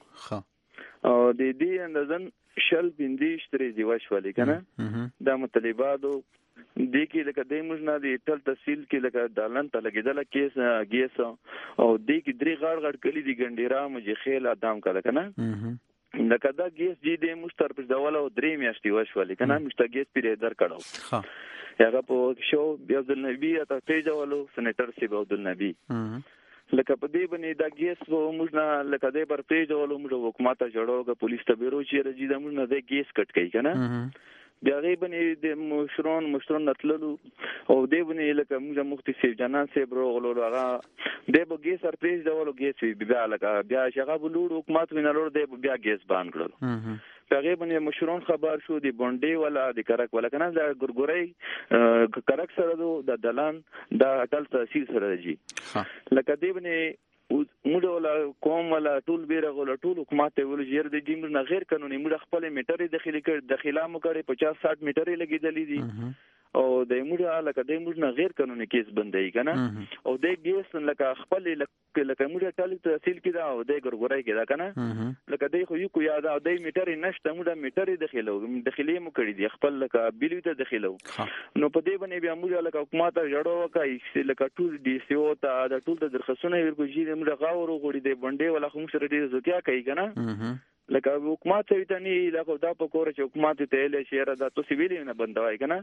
او د دې اندازن شل بندي شتري دی واشولې کنه دا مطالبه د کې لکه د موږ نه د ټل تحصیل کې لکه دالن ته لګیدل کیس ګیس او د کې درې غړ کلی دی ګنډیرا مجه خیل ادم کړه کنه لکه دا ګیس جی د مشتر په ډول او درې میاشتې وشولې کنه مشته ګیس پیری در کړو هغه په شو بیا عبد النبی ته پیژولو سېنیټر سی عبد النبی لکه په دې باندې دا ګیس موږ نه لکه دې پر پیژولو موږ حکومت ته جوړوګه پولیس ته بیرو چې رجی دا موږ نه د ګیس کټ کوي کنه بیا غیبنې د مشرون نتللو او دې باندې لکه موږ مفتي سیف جنان صاحب روغلو هغه دې به ګیس سر پیژ ډول ګیس بیا لکه بیا شغه بلوړ حکومت وینلور دې بیا ګیس بان کړل هغه باندې مشرون خبر شو دی بونډي ولا د کرک ولا کنه د ګورګوري کرک سره د دلان د ټل تحصیل سره جی لکه دې باندې موږ ولا کوم ولا ټول بیره ولا ټول حکومت ول جیر د دې موږ نه غیر قانوني موږ خپل میټرې داخلي کړ داخله مو کړې 50-60 میټرې لګیدلې دي او د موږ لکه د موږ نه غیر قانوني کیس بندي کنه او د ګیس لکه خپل لکه موږ ټل تحصیل کې دا او د ګورګورای کې دا کنه لکه د خو یو کو یاد او د میټرې نشته موږ میټرې داخلي مو کړې دي خپل لکه بیلو ته داخلو نو په دې باندې بیا موږ لکه حکومت جوړو وکای لکه ټول ډي سی او ته د ټول د درخصونه ورکو چې موږ غاورو غوړي د بونډي ولا خو سره دې زتیا کوي کنه لکه حکومت ته ته نه لکه دا په کور چې حکومت ته له شهر دا تو سیویل نه بندوي کنه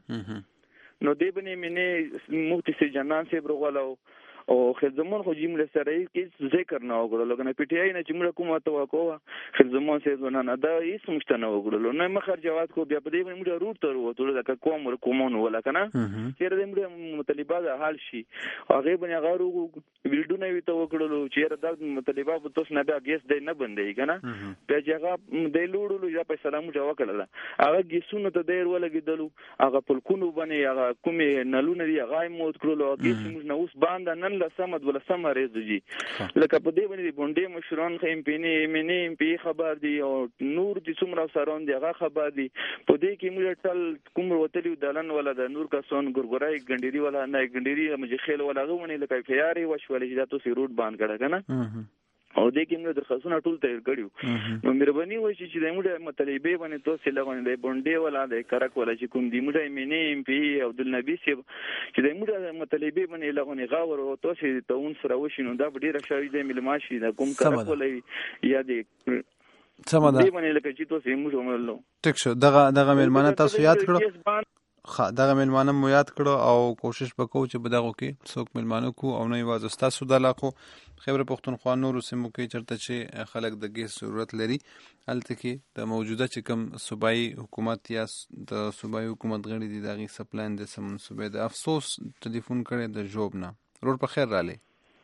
نو دې باندې منه مفتي سي جنان صاحب وروغلو او خلزمون خو جمله سره کې ذکر نه وکړل لکه پی ټی آی نه چې موږ کومه توقع خلزمون صاحب نه دا هیڅ مشتنه وکړل نه مخر جواب کو بیا په دې باندې موږ روټ تر وته لکه کومون ولا کنه چې دې موږ مطالبه حل شي هغه باندې غارو ویډیو وی ته وکړل چې دا مطالبه په تاسو نه بیا ګیس دی نه بندي کنه بیا چې هغه د لوړلو یا په سلام جواب کړل هغه ګیسونو ته ډیر ولګیدلو هغه پلکونو باندې هغه کومې نلونه دی هغه موت کړل او ګیس موږ نه اوس باندې نن لسمد ولا سمره زجی لکه په دې باندې بونډي مشران خیم پینې منې پی خبر دی او نور دي څومره سرون دی هغه خبر دی په دې کې موږ ټل کوم وتلی دلن ولا د نور کسون ګورګورای ګنډيري ولا نه ګنډيري مجه خیل ولا غوونه لکه فیاري وشولې چې تاسو روټ باندې کړه کنه او د کوم درخواستونه ټول تیر کړیو نو مهرباني وشي چې د موږ مطالبه باندې توسه لغونې د بونډي ولا د کرک ولا چې کوم دی موږ مینه ام پی عبدالنبی سی چې د موږ مطالبه باندې لغونې غاور او توسه ته اون سره وشي نو دا ډیره شوی د ملماشي د کوم کرک ولا یا د سمه ده دی باندې لکه چې توسه موږ ومنلو ټیک شو دغه مېلمانه تاسو یاد کړو دغه مېلمانه مو یاد کړو او کوشش وکړو چې بدغه کې څوک مېلمانه کو او نه یوازې تاسو د علاقو خیبر پختونخوا نورو سیمو کې چرته چې خلک د ګیس ضرورت لري هلته کې د موجوده چې کوم صوبایي حکومت یا د صوبایي حکومت غړي دي دغه سپلاین د سم صوبې د افسوس ټلیفون کړي د جوب نه روډ په خیر رالی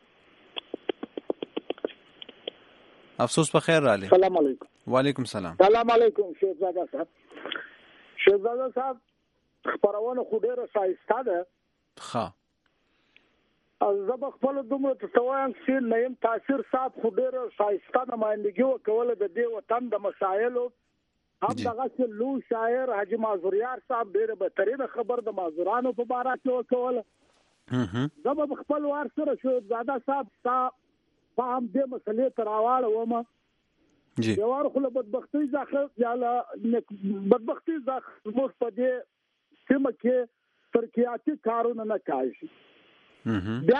افسوس په خیر رالی سلام علیکم وعلیکم سلام سلام علیکم شهزاده صاحب خبرونه خو ډیره شایسته ده ښه زه خپل دومره تسوایم چې نیم تاثیر صاحب خو ډیره شایسته نمائندګي وکوله د دې وطن د مسایلو هم دغه چې لو شاعر حاجی معذوریار صاحب ډیره بهترینه خبر د معذورانو په باره کې وکوله زه به خپل وار سره شهزاده صاحب په هم دې مسلې ته راواړوم جی یوار خو له بدبختۍ ځخه یا له بدبختۍ ځخه زموږ په دې سیمه کې ترقیاتي کارونه نه کوي بیا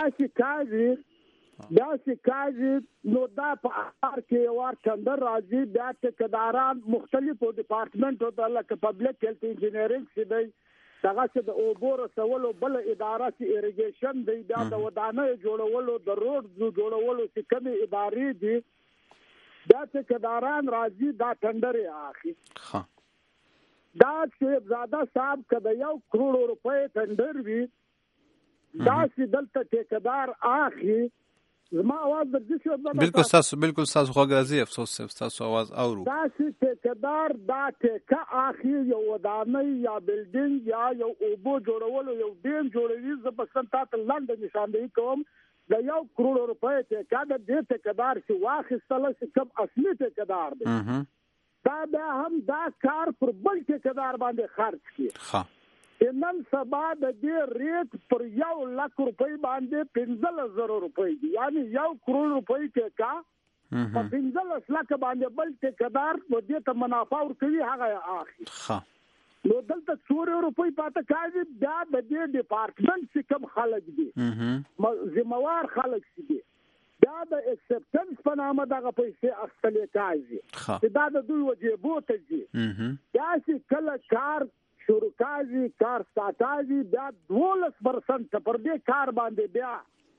چې کاږي نو دا په اخر کې یو ټندر راځي بیا ټیکداران مختلفو ډپارټمنټو د لکه پبلک هیلث انجینیرینګ چې دی دغه چې د اوبو رسولو بل اداره چې ایریګیشن دی بیا د ودانۍ جوړولو د روډ جوړولو چې کومې ادارې دي بیا ټیکداران راځي دا ټندر یې اخلي دا چې زاده صاحب کده 1 کروڑ روپے ټندر وی دا چې دلته ټیکدار اخی زما आवाज درځي شو بالکل تاسو خو غازی افسوس تاسو आवाज اورو دا چې ټیکدار دا ټیکه اخی یو ودانۍ یا بلډینګ یا یو اوبو جوړولو یو ډیم جوړوي زه په سنت لندن نشاندهی کوم د 1 کروڑ روپے ټیکه د دې ټیکدار چې واخیستل چې کوم اصلي ټیکدار دی دا بیا هم دا کار پر بل ټیکدار باندې خرج کړي نن سبا د دې ریټ پر 1 لک روپۍ باندې 15000 روپۍ دي یعنی 1 کروڑ روپۍ ټیکا په 150 لک باندې بل ټیکدار و دې ته منافع ورکوي هغه اخلي نو دلته 100 روپۍ پاته کوي بیا د دې ډپارټمنټ چې کوم خلک دي ذمہوار خلک دي دا د اکسپټنس په نامه دغه پیسې اخلي کوي دا د دوی وجيبو ته دي دا چې کله کار شروع کوي کار ساتي بیا 12% پر دې کار باندې بیا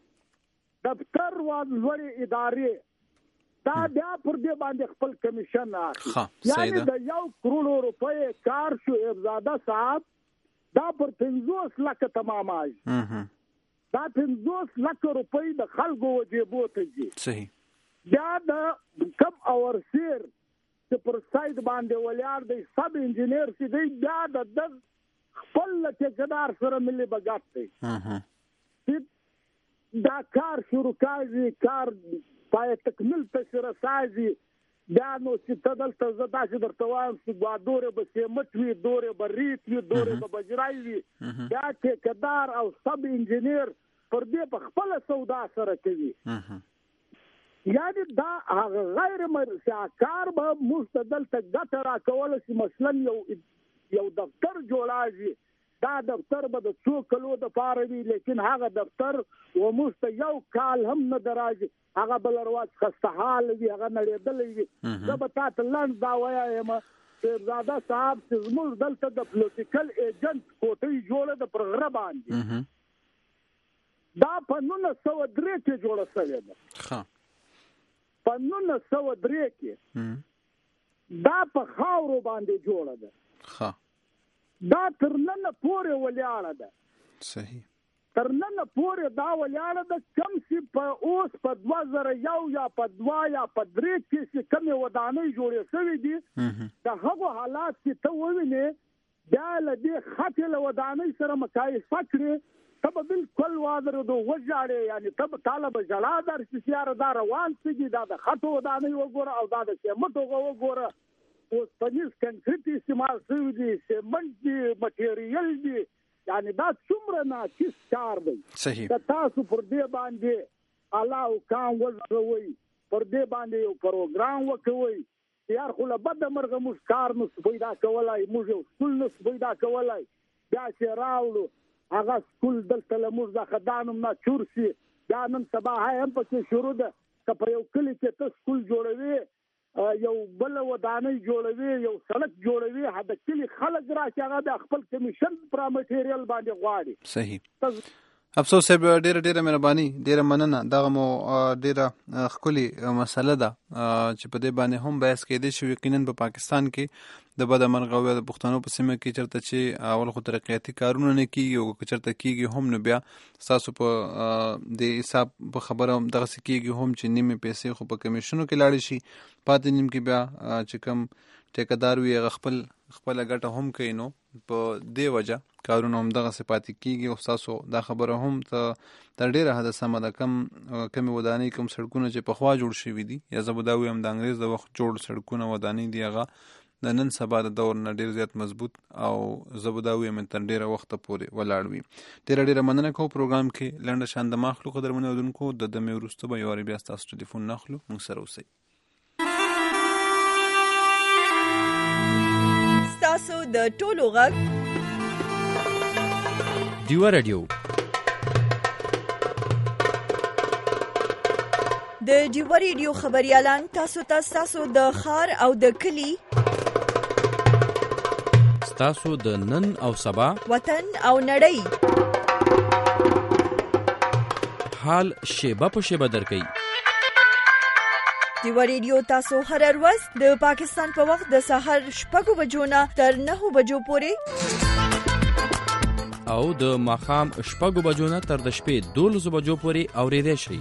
دفتر وړي ادارې دا بیا پر دې باندې خپل کمیشن اخلي یعنی د 1 کروڑ روپے کار شو ابزاده صاحب دا پر 50 لک تمامای دا 50 لک روپۍ د خلکو وجيبو ته دي صحیح بیا د کم اور سیر چې پر سایت باندې ولیار دی سب انجینیر چې دی بیا د خپل ټیکدار سره ملي بغات دی دا کار شروع کوي کار پای تکمیل ته سره سازي بیا نو چې تدلته زدا چې درته وایم چې دوره به سیمت وي دوره به ریت وي دوره به بجرای وي بیا ټیکدار او سب انجینیر پر دې په خپل سودا سره کوي یعنی دا غیر مرساکار به مستدل ته ګټه راکول چې مثلا یو دفتر جوړاږي دا دفتر به د 2 کلو د پاره وي لیکن هغه دفتر و مست یو کال هم نه دراځي هغه بل رواج خستحال وي هغه نړیدل وي دا به تاسو لاند دا وایم زاده صاحب چې موږ دلته د پولیټیکل ایجنټ کوټي جوړه د پروګرام باندې دا په 1903 کې جوړه شوې ده په 1903 کې دا په خاورو باندې جوړه ده دا تر نن پورې ولاړه ده صحیح تر نن پورې دا ولاړه ده کم چې په اوس په 2001 یا په 2 یا په 3 کې چې کومه ودانۍ جوړې شوې دي دا هغه حالات چې ته ووینې دا لدې خاطر ودانۍ سره مقایسه کړې تب بالکل واضح دو وجاړي یعنی تب طالب جلا در سیار دا روان سږي دا د خطو ودانۍ وګوره او دا د سیمټو وګوره اوس پنځه کنکریټ استعمال شوی دي سیمنټ دي مټیریل دي یعنی دا څومره ناقص کار دی صحیح تاسو پر دې باندې الله او کام وزوي پر دې باندې یو پروګرام وکوي یار خو له بده مرغه موږ کار نو پیدا کولای موږ یو سکول نو پیدا کولای دا چې راوړو هغه سکول دلته له موږ د خدانم نه چور شي دا نن سبا هم پکې شروع ده که په یو کلي کې ته سکول جوړوي یو بل ودانۍ جوړوي یو سړک جوړوي د کلي خلک راشي هغه د خپل کمیشن پر مټیریل باندې غواړي صحیح افسوس صاحب ډیره مهرباني ډیره مننه دغه مو ډیره خولي مسله ده چې په دې باندې هم بحث کېدی شو یقینا په پاکستان کې د بد مرغه او د پښتنو په سیمه کې چرته چې اول خو ترقیاتي کارونه نه کیږي او چرته کیږي هم نو بیا تاسو په د حساب په خبره هم دغه کیږي هم چې نیمه پیسې خو په کمیشنو کې لاړ شي پاتې نیم کې بیا چې کوم ټیکدار وي خپل ګټه هم کوي نو په دې وجه کارونه هم دغه صفاتي کیږي او تاسو دا خبره هم تر ډیره حد سم ده کم ودانۍ کوم سړکونه چې په خوا جوړ شوي دي یا زبداوی هم د انګريز د وخت جوړ سړکونه ودانۍ دی هغه د نن سبا د دور نه ډیر زیات مضبوط او زبداوی هم تر ډیره وخت پورې ولاړ وي ډیره مننه کوم پروګرام کې لنډه شان د مخلوق قدرمنو دونکو د دمه ورستو به یو بیا تاسو ټلیفون نخلو موږ سره اوسئ تاسو د ټولو غږ ډیو رادیو د ډیو رادیو خبريالان تاسو د خار او د کلی تاسو د نن او سبا وطن او نړۍ حال شیبه په شیبه درکې ډیو رادیو تاسو هر ورځ د پاکستان په وخت د سحر 6 بجو نه تر 9 بجو پورې او د ماخام 6 بجو نه تر د شپې 12 بجو پورې اوریدئ شئ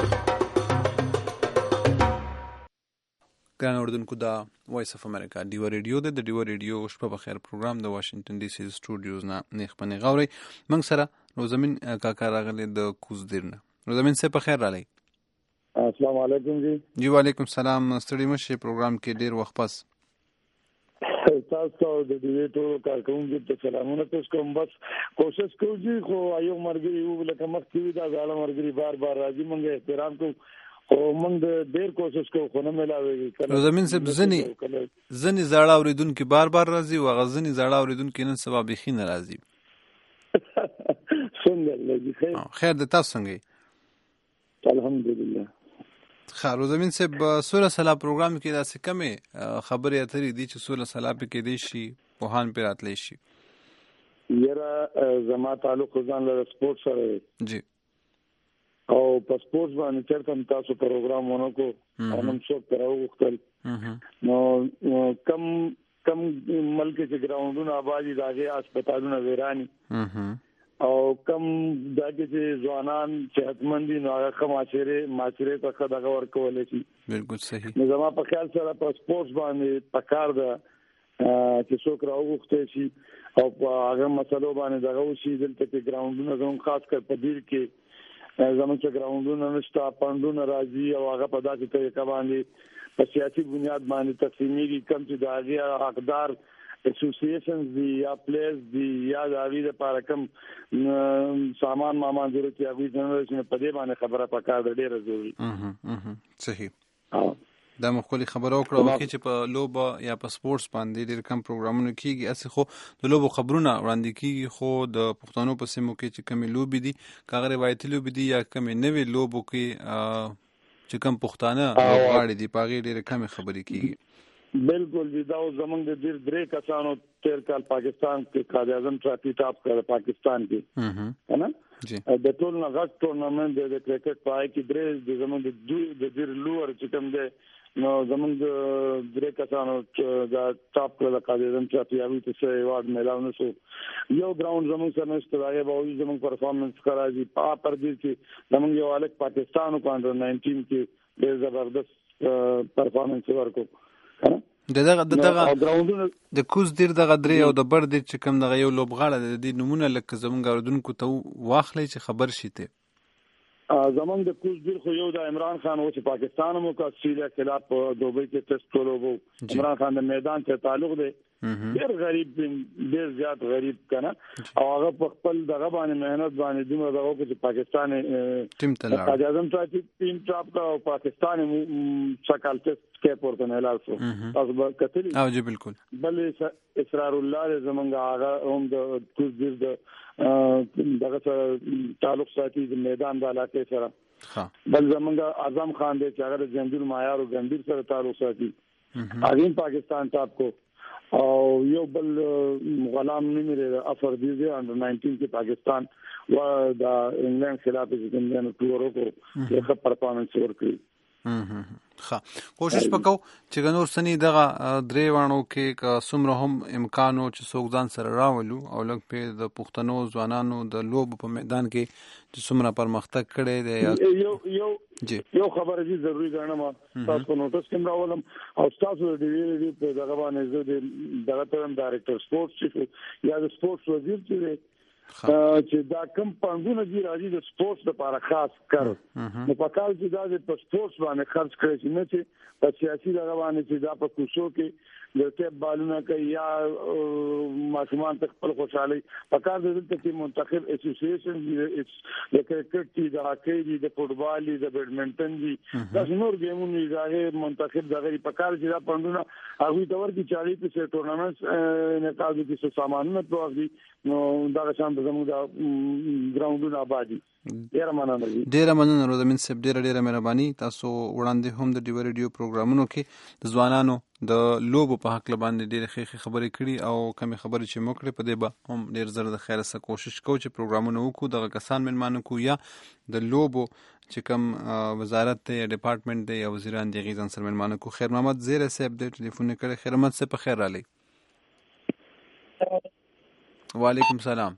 ګران اوردونکو دا وایس اف امریکا ډیو رادیو د ډیو رادیو شپه بخیر پروګرام د واشنگټن ډي سي سټوډیوز نه نیخپنې غوري موږ سره روزمین کاکا راغلی د کوزدیرنه روزمین څه په خیر رالی السلام علیکم جی وعلیکم السلام ستړي مشه پروګرام کې ډیر وخت پس تاسو د دې ټول کارکونکو ته سلامونه کوم بس کوشش کوو جی خو ایو مرګري یو لکه مخکې دا ځاله مرګري بار راځي موږ احترام کوو او موږ ډیر کوشش کوو خو نه ملاوي نو زمين سب زني زړه اوریدونکو بار راځي او غزني زړه اوریدونکو نن سبا بخي نه راځي څنګه لګي خیر د تاسو څنګه الحمدلله خارو زمين سب سوره سلا پروګرام کې دا څه کمه خبرې اترې دي چې سوره سلا په کې دي شي پوهان پر اتلې شي یرا زما تعلق ځان له سپورت سره جی او په سپورت باندې چرته تاسو پروګرام ونکو انم څو کراو وختل نو کم ملک چې ګراوندونه آبادی داګه هسپتالونه ویرانی او کم داګه چې ځوانان صحتمندي نو هغه معاشره ته خدای ورکول شي بالکل صحیح نو زما په خیال سره په سپورت باندې پکار ده چې څوک راوغته شي او هغه مسلو باندې دغه شي دلته کې ګراوندونه زموږ خاص کر په دیر کې زموږ چې ګراوندونه نشته پاندونه راځي او هغه په داسې طریقه باندې په سیاسي بنیاد باندې تقسیمېږي کم چې د هغه حقدار اسوسییشنز دی یا پلیز دی یا د هغه لپاره کم سامان ضرورت یا وی جنریشن په دې باندې خبره پکار ده ډیره ضروري صحیح دا مخکلي خبرو کړو چې په لوبه یا په سپورتس باندې ډېر کم پروګرامونه کیږي اسی خو د لوبو خبرونه وړاندې کیږي خو د پښتنو په سیمو کې چې کمی لوبي دي کاغه روایتي لوبي دي یا کمی نوې لوبو کې چې کم پښتانه غاړي دي پاغي ډېر کم خبرې کیږي بالکل دا زمونږ د درې کسانو تیر کال پاکستان کې قائد اعظم ټرافي ټاپ کړ پاکستان کې ہے جی د ټول نغاک ټورنمنت د کرکټ پای کې درې زمونږ د ډیر لوړ چې کوم ده نو زمونږ درې کسانو دا ټاپ کړل قائد اعظم ټرافي اوی ته ایوارډ ملاونه شو یو ګراوند زمونږ سره نشته راغی به زمونږ پرفارمنس راځي پر دې چې زمونږ یو الک پاکستان کو انډر 19 کې ډېر زبردست پرفارمنس ورکو د کوز دیر دغه درې او د بر دیر چې کوم دغه یو لوبغاړه د دې نمونه لکه زمونږ اردوونکو ته واخلي چې خبر شي ته زمونږ د کوز دیر خو یو د عمران خان و چې پاکستان مو کا استرالیا خلاف دوبۍ کې ټیسټ کولو عمران خان د میدان ته تعلق دی ډېر غریب ډېر زیات غریب کنه او هغه په خپل دغه باندې مهنت باندې دومره دغه چې پاکستان ټیم ته لاړ قائد اعظم ته ټیم ټاپ کا او پاکستان شکل کې پورته نه لاړ شو تاسو به کتلی او جی بالکل بل اسرار الله زمونږ هغه هم د کوزیر د دغه تعلق ساتي د میدان د علاقې سره بل زمونږ اعظم خان دی چې هغه د جنجول معیار او ګندیر سره تعلق ساتي هغه پاکستان ټاپ کو او یو بل غلام نمیره افردیزه انډر 19 کې پاکستان و د انګلند خلاف چې ټورو کو یو پرفارمنس ورکړي ښه کوشش وکاو چې نور سني دغه درې وانو کې څومره هم امکانو چې څوک ځان سره راولو او لږ په د پښتنو ځوانانو د لوب په میدان کې چې څومره پرمختګ کړي دی یو خبره دي ضروری ګڼم تاسو نوټس کوم راولم او تاسو د دې په دغه باندې زه دغه ترم ډایرکټر سپورتس یا د سپورتس وزیر چې دا کم پاندونه دي راځي د سپورتس لپاره خاص کړ نو په کال چې دا د سپورتس باندې خرج کړي چې نه چې په سیاسي دغه باندې چې دا په کوڅو کې د ټیپ بالونه کوي یا ماشومان ته خپل خوشحالي په کار دلته کې منتخب اسوسییشن د کرکټ دي د هاکی دي د فوټبال دي د بیډمنټن دي دا نور ګیمونه دي منتخب دغه په کار چې دا پاندونه هغه تور کې 40 په ټورنمنټ نه کاږي چې سامانونه پروغدي نو دا شان زموږ د ګراوندونو آبادی ډیره مننه روزمن صاحب ډیره مهرباني تاسو وړاندې هم د ډیو ریډیو پروګرامونو کې د ځوانانو د لوبو په حق باندې ډیره ښه خبرې کړي او کمی خبرې چې مو کړې په دې به هم ډیر زر د خیر سره کوشش کوو چې پروګرامونه وکړو دغه کسان ملمانو کو یا د لوبو چې کوم وزارت ته ډپارټمنټ دی یا وزیران دی غیزان سره ملمانو کو خیر محمد زیره صاحب د ټلیفون کړي خیر محمد صاحب په خیر رالی وعلیکم سلام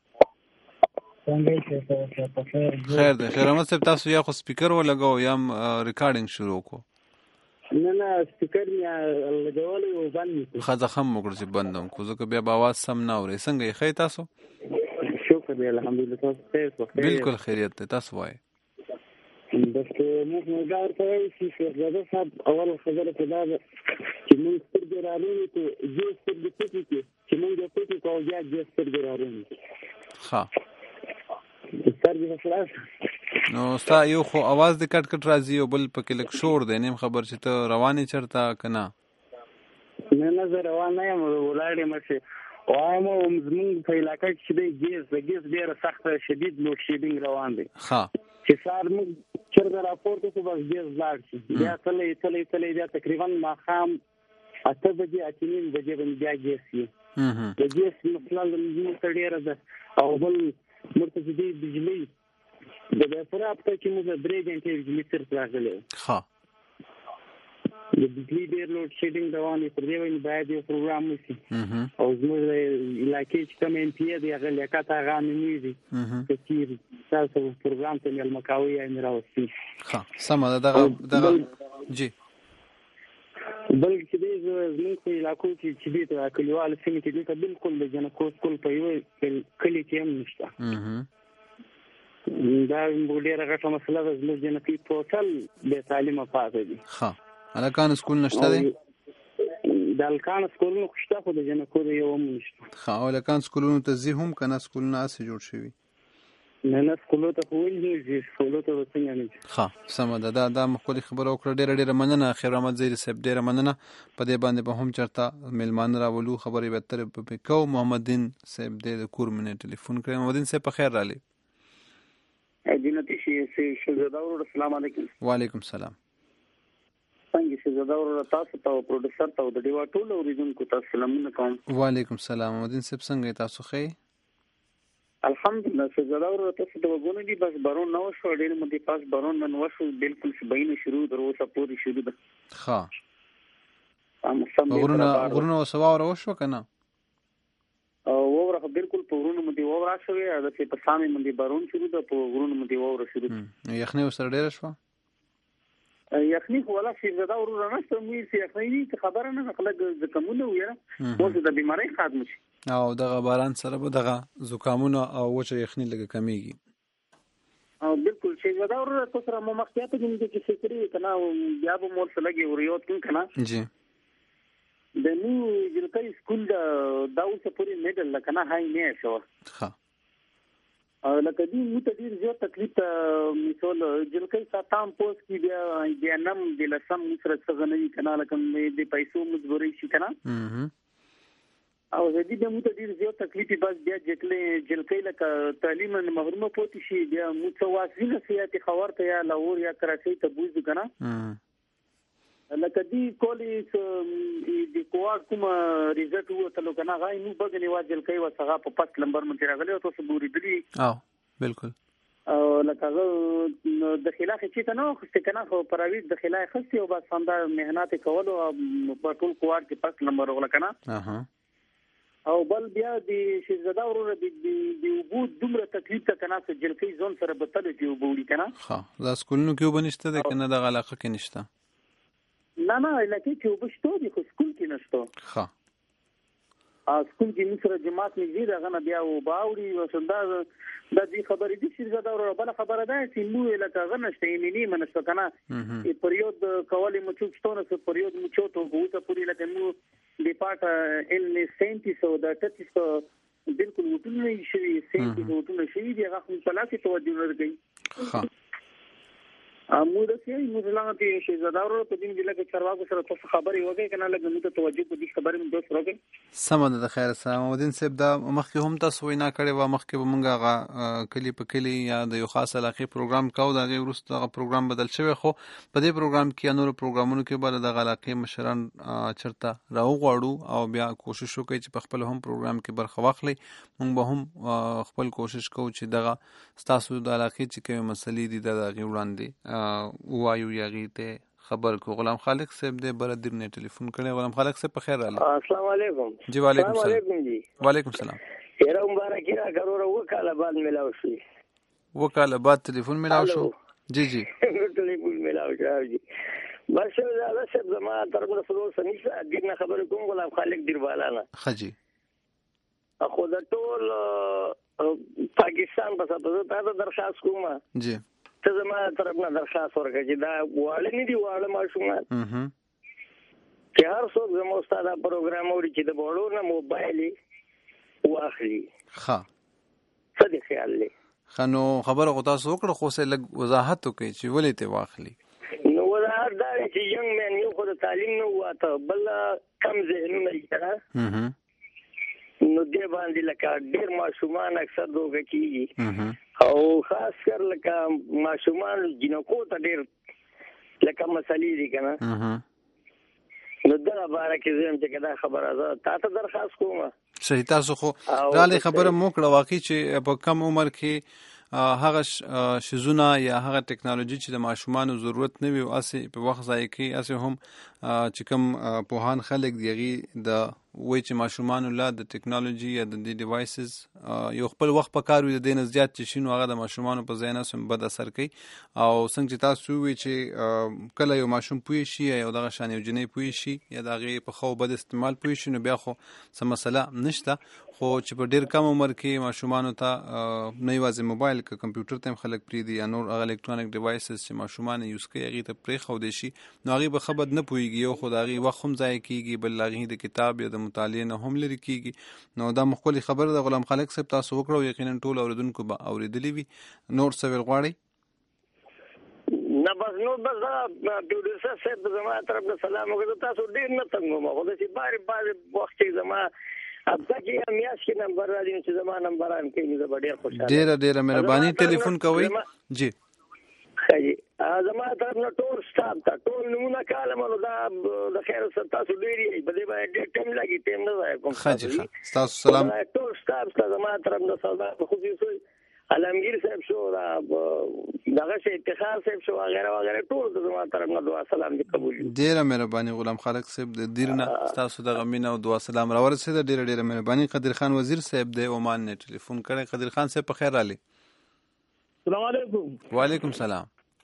خیر دی خیر محمد صاحب تاسو یا خو سپیکر ولګاو یا ریکارډینګ شروع کو نه سپیکر یا لګول او باندې خزه خم وګړي چې بندم کو ځکه بیا आवाज سم نه اوري څنګه یې خی تاسو شکر دی الحمدلله تاسو خیر بالکل خیریت ده تاسو وای بس موږ نه غواړو چې شهزاده صاحب اول خبره پیدا چې موږ سترګې راوړو ته یو سترګې پټې چې موږ د پټې کو یا د سترګې راوړو ها سترګې خلاص نو ستا یو خو आवाज د کټ کټ راځي او بل پکې لک شور دی نیم خبر چې ته روانې چرته کنه نه زه روان نه یم ولاړې مشه وایم زمونږ په علاقه کې د ګیس ډېر سخت شدید لوډ شیډینګ روان دی ها چې سار موږ چرته راپورته کو بس ګیس لاړ شي بیا تلې بیا تقریبا ماښام 8 بجې 8:30 بجې باندې بیا ګیس یې د ګیس مسله موږ ته ډېره ده او بل مرته چې دی بجلی د بهتره اپته چې موږ 3 غنټې بجلی تر راغلې ها د بجلی ډېر لوډ شیډینګ روان دی پر دې باندې باید یو پروګرام وشي او زموږ علاقې چې کوم ام پی دی هغه لیکات هغه مې دي چې تاسو پروګرام ته ملمکاوي یا راوستي ها سم دغه جی بل چې دې زموږ په علاقو کې چې دې کلیوال سیمې کې دې بالکل د جنکو سکول په یو کلی کې هم نشته دا ډېره غټه مسله ده زموږ جنکې ټوټل بې تعلیمه پاتې دي ها الکان سکول نشته دی د الکان سکولونو شته خو د جنکو یو هم نشته ها الکان سکولونو ته زی هم کنه سکولونه اسې جوړ شوي نه سکولو ته خو نه سکولو ته څنګه نه ها سم ده دا مخکې خبره وکړه ډېره مننه خیر احمد زیری صاحب ډېره مننه په دې باندې به هم چرته ملمان راولو خبرې به تر په کو محمد دین صاحب د کور منه ټلیفون کړی محمد دین صاحب په خیر رالی جنتی شهزاده ورور السلام علیکم وعلیکم السلام څنګه شهزاده ورور تاسو ته پروډوسر ته د دیوا ټول اوریدونکو ته سلامونه کوم وعلیکم السلام محمد دین صاحب څنګه تاسو ښه الحمدلله شهزاده ورور تاسو ته وګورئ دي بس بارون نو شو ډېر مو دي پاس بارون نن وشو بالکل شبینه شروع دروسه پوری شروع ده ها غرونه سوا ور وشو کنه ووره بالکل په غرونو مدي ووره شوې د په سامي مدي بارون شروع ده په غرونو مدي ووره شروع یخنی وسره ډېر شو یخنی ولا شهزاده ورور نه سمې یخنی خبره نه خلک زکمونه ویره اوس د بیماری خاتم شي او دغه باران سره به دغه زکامونه او وچه یخنی لګه کمیږي او بالکل شهزاده ورور تاسو را مخکې ته دې چې فکرې کنه بیا به مور سره لګي وریوت کنه جی د نو جلکې سکول دا اوس پورې میډل لکنه هاي نه شو ها لکه دې مت ډیر زیات تکلیف مثال جلکې ساتام پوس کې بیا نم د لسم سره څنګه نه کنا لکه د پیسو مجبورې شي کنا او دې مت ډیر زیات تکلیف بس بیا جلکې لکه تعلیم محروم پوت شي بیا متوازنه سیاسي خبرته یا لاهور یا کراچۍ ته بوځو کنا لکه دې کولې د کوار کوم ریزلټ وو ته لو کنه غای نو بغنی واجل کوي وسغه په پات نمبر مونږ راغلی او تاسو بوري دي بالکل او لکه د خلاف چې ته نو خو کنه خو پراوی د خلاف خستي او بس ساندار مهنت کول او په ټول کوار کې پات نمبر وغلا کنه او بل بیا د شهزاده ورور د وجود دومره تکلیف ته کنه چې جلکې زون سره بتل دی وبوري کنه ها دا سکولونو کې وبنشته ده کنه د علاقه کې نشته نه لکه چې وبشتو دي خو سکول کې نشته ها سکول کې موږ سره جماعت نږدې ده غنه بیا و باوري وسنده د دې خبرې دي چې زړه اور بل خبره ده چې موږ لکه غنه شته نه منسته کنه ای پریود کولې مو چوکستونه سره پریود مو چوتو بوته پوری لکه مو د پاټ ال سنتیسو د تتیسو بالکل وټونه شي سنتیسو وټونه شي دی هغه خپل ثلاثه توجه ورګي ها موږ د موږ لاغه ته شهزاده ورو په دین ځله کې چرواکو سره تاسو خبرې وکړئ کنه لږ موږ ته توجه په دې خبرې موږ دوست راکړي سمه ده خیر سلام ودین صاحب دا مخکې هم تاسو وینا کړې و مخکې به مونږه کلی په کلی یا د یو خاص علاقې پروګرام کاو دا غي ورسته پروګرام بدل شوی خو په دې پروګرام کې نور پروګرامونو کې بل د علاقې مشران چرته راو غواړو او بیا کوشش وکړي چې په خپل هم پروګرام کې برخه واخلي مونږ به هم خپل کوشش کوو چې دغه تاسو د علاقې چې کوم مسلې دي د غي وړاندې وایو یاغي ته خبر کو غلام خالق صاحب دې بلدیر نه ټلیفون کړي غلام خالق صاحب په خیر راغلی السلام علیکم جی وعلیکم السلام جی وعلیکم السلام یره مبارک را کروره وکاله بعد ملاو شي وکاله بعد ټلیفون ملاو شو جی جی ټلیفون ملاو شو جی بس دا سب زما تر موږ سره سنیسه دغه خبر کوم غلام خالق دیر بالانا خجی خو دا ټول پاکستان په تاسو درخواست کوم جی ته زما طرف نه درخواست ورکړه چې دا واړه نه دي واړه ماشومان چې هر څوک زموږ استاد پروګرام اوري چې د وړو نه موبایل واخلي ښه څه دې خیال دی خنو خبره غو تاسو وکړه خو سه لږ وضاحت وکړي چې ولې ته واخلي نو وضاحت دا چې ینګ مین یو خو د تعلیم نه واته بل کم ذهنونه یې کړه نو دې باندې لکه ډېر ماشومان اکثر دوګه کیږي او خاص کر لکه ماشومان جنکو ته ډېر لکه مسلې دي کنه نو دا بارکه زم چې دا خبره ده تاسو درخواست کوم صحیح تاسو خو غالي خبره مو کړه واقعي چې په کم عمر کې هغه شزونه یا هغه ټکنالوژي چې د ماشومانو ضرورت نه وي او اسې په وخت ځای کې اسې هم چې کوم پوهان خلک دیږي د وای چې ماشومان له د ټکنالوژي یا د ډیوایسز یو خپل وخت په کار وي د دین زیات چې شنو هغه د ماشومان په ذهن سم بد اثر کوي او څنګه چې تاسو وی چې کله یو ماشوم پوي شي یا دغه شان یو جنې پوي شي یا دغه په خو بد استعمال پوي شي نو بیا خو څه مسله نشته خو چې په ډیر کم عمر کې ماشومان ته نه یوازې موبایل کې کمپیوټر ته خلک پری دي یا نور هغه الکترونیک ډیوایسز چې ماشومان یوز کوي هغه ته پری خو دي شي نو هغه به خبر نه پويږي او خدایي وخت هم ځای کیږي بل هغه د کتاب یا د مطالعه نه هم لري کیږي نو دا مخکلي خبره د غلام خالق صاحب تاسو وکړو یقینا ټول اوریدونکو به اوریدلی وي نور څه ویل غواړي نه بس نو بس دا پروډوسر صاحب زما طرف ته سلام وکړه تاسو ډیر نه تنګو ما خو دې بار وخت زما اب تکي میاش کې نمبر راځي چې زما نمبران کې زه ډیر خوشاله ډیر مهرباني ټلیفون کوي جی خی زما طرف نه ټول سټاپ تا ټول نمونه کالم نو دا د خیر تاسو ډیری په دې باندې ټیم لګي ټیم نه ځای کوم خاجي تاسو سلام ټول سټاپ زما طرف نه سودا خصوصي علمگیر صاحب شو دغه شي اتخاذ صاحب شو وغیرہ وغیرہ ټول زما طرف نه دعا سلام دې قبول ډیر مهرباني غلام خالق صاحب د دیرنه تاسو دغه مینا او دعا سلام راورسید ډیر مهرباني قدر خان وزیر صاحب د عمان نه ټلیفون کړي قدر خان صاحب په خیر علي السلام علیکم وعلیکم السلام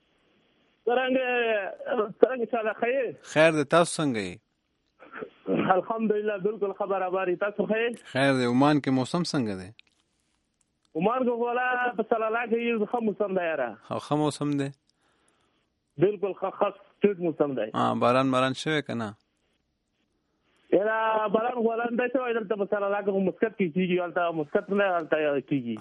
څنګه چاله خیر د تاسو څنګه یې الحمدلله بالکل خبر اباري تاسو خیر د عمان کې موسم څنګه دی عمان کو ولا په سلاله کې یو ښه موسم دی یاره ښه موسم دی بالکل خاص ټیټ موسم دی باران شوی کنه یلا بلان غولان د څه دلته په سره لاګه مسکت کیږي ولته مسکت نه ولته کیږي.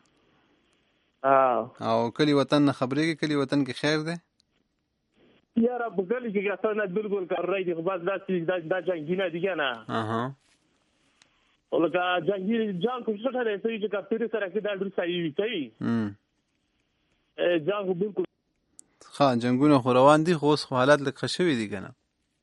ها او کلی وطن خبرې کې کلی وطن کې خیر ده یاره بغل کې ګټنه بالکل کار راځي خو بس دا جنگینه دي کنه ولکه جنگ کوم څه ته رسېږي چې کاپټری سره کې دا ډېر صحیح وي جنگ بالکل جنگونه خو روان دي خو اوس حالات لږ ښه شوي دي کنه.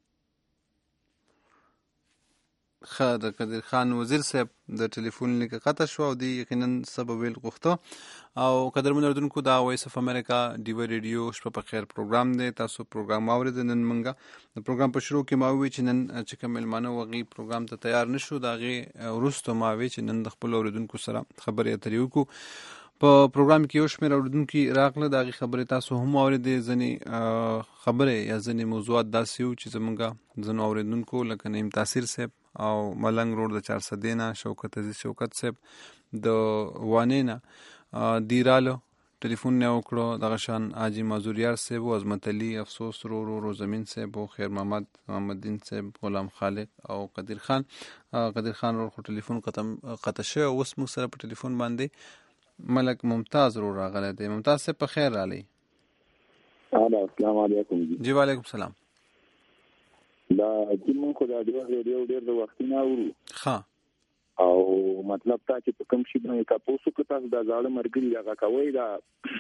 د قدیر خان وزیر صاحب د ټلیفون لیک قطع شو او دی یقینا سبب ویل غوښته او قدرمن اردوونکو دا وایس اف امریکا ډیو ریډیو شپه په خیر پروګرام دی. تاسو پروګرام اورید نن منګه د پروګرام په شروع کې ما وی چې نن چې کوم ملمانه وغي پروګرام ته تیار نشو دا غي ورستو ما وی چې نن د خپل اوریدونکو سره خبرې اترې وکړو په پروګرام کې یو شمېر اوریدونکو راغله دا غي خبرې تاسو هم اوریدې ځنی خبرې یا ځنی موضوعات داسې و چې زمونږه ځنو اوریدونکو لکه نیم تاثیر صاحب او ملنګ روډ د 400 نه شوکت عزیز شوکت صاحب د وانینا دیرالو ټلیفون نه وکړو دغه شان حاجی مازوریار صاحب او عظمت علي افسوس رو زمين صاحب او خیر محمد دین صاحب غلام خالق او قدیر خان رو ټلیفون قطع شو اوس موږ سره په ټلیفون باندې ملک ممتاز رو راغله دی. ممتاز صاحب په خیر رالی. السلام علیکم. جی وعلیکم السلام. دا چې موږ خو دا ډېر د وخت نه ورو او مطلب تا چې په کوم شي باندې تاسو کو تاسو دا ځاله مرګري دا کوي دا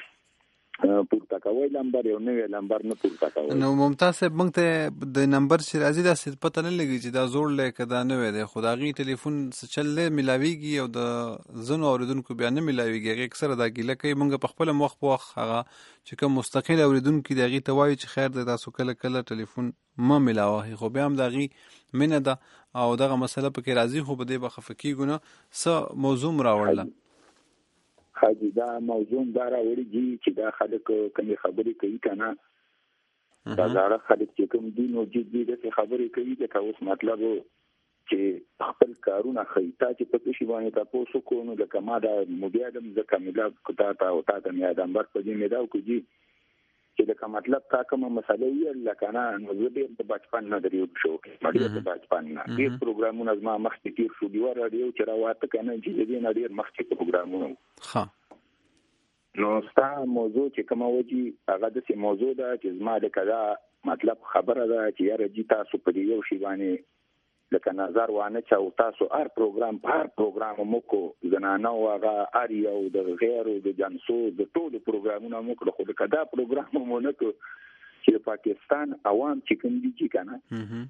پورته کوي لمبر یو نوې لمبر نه پورته کوي. نو ممتاز صاحب موږ ته د نمبر چې راځي دا څه پته نه لګي چې دا زوړ لکه دا نوې دی خو دا غي ټلیفون څه چل ملاويږي او د زنو اوریدونکو بیا نه ملاويږي هغه اکثره دا ګیله کوي موږ په خپل مخ په وخت هغه چې کوم مستقل اوریدونکو دی هغه ته وایي چې خیر دی تاسو کله ټلیفون ما ملاوه خو بیا هم دا غي منه ده او دغه مسله په کې راځي خو به دې بخفکیږي نو څه موضوع راوړل حاجی دا موضوع دا راوړي چې دا خلک کومې خبرې کوي کنه دا زړه خلک چې کوم دي نو جدي د خبرې کوي دا اوس مطلب چې خپل کارونه خیتا چې په شی باندې تاسو کو نو د کما دا مبیادم د کاملا کوتا او تا د میادم بر په دې میداو کوي چې دا مطلب تا کوم مسله یې لکه نه نو دې په بچپن نه دريو شو مړی په بچپن نه دې پروګرامونه زما مخکې تیر شو دی ورادیو چې راوته کنه چې دې نه ډیر مخکې پروګرامونه نو ستا موضوع چې کومه وږي هغه د څه موضوع ده چې زما د کدا مطلب خبره ده چې یاره جی تاسو په دې یو شی باندې لکه نظر وانه چا او تاسو هر پروګرام مو کو زنانه او هغه اری او د غیر او د جنسو د ټول پروګرامونو مو کړو خو د کدا پروګرام مو نه کو چې پاکستان عوام چې کوم دي چې کنه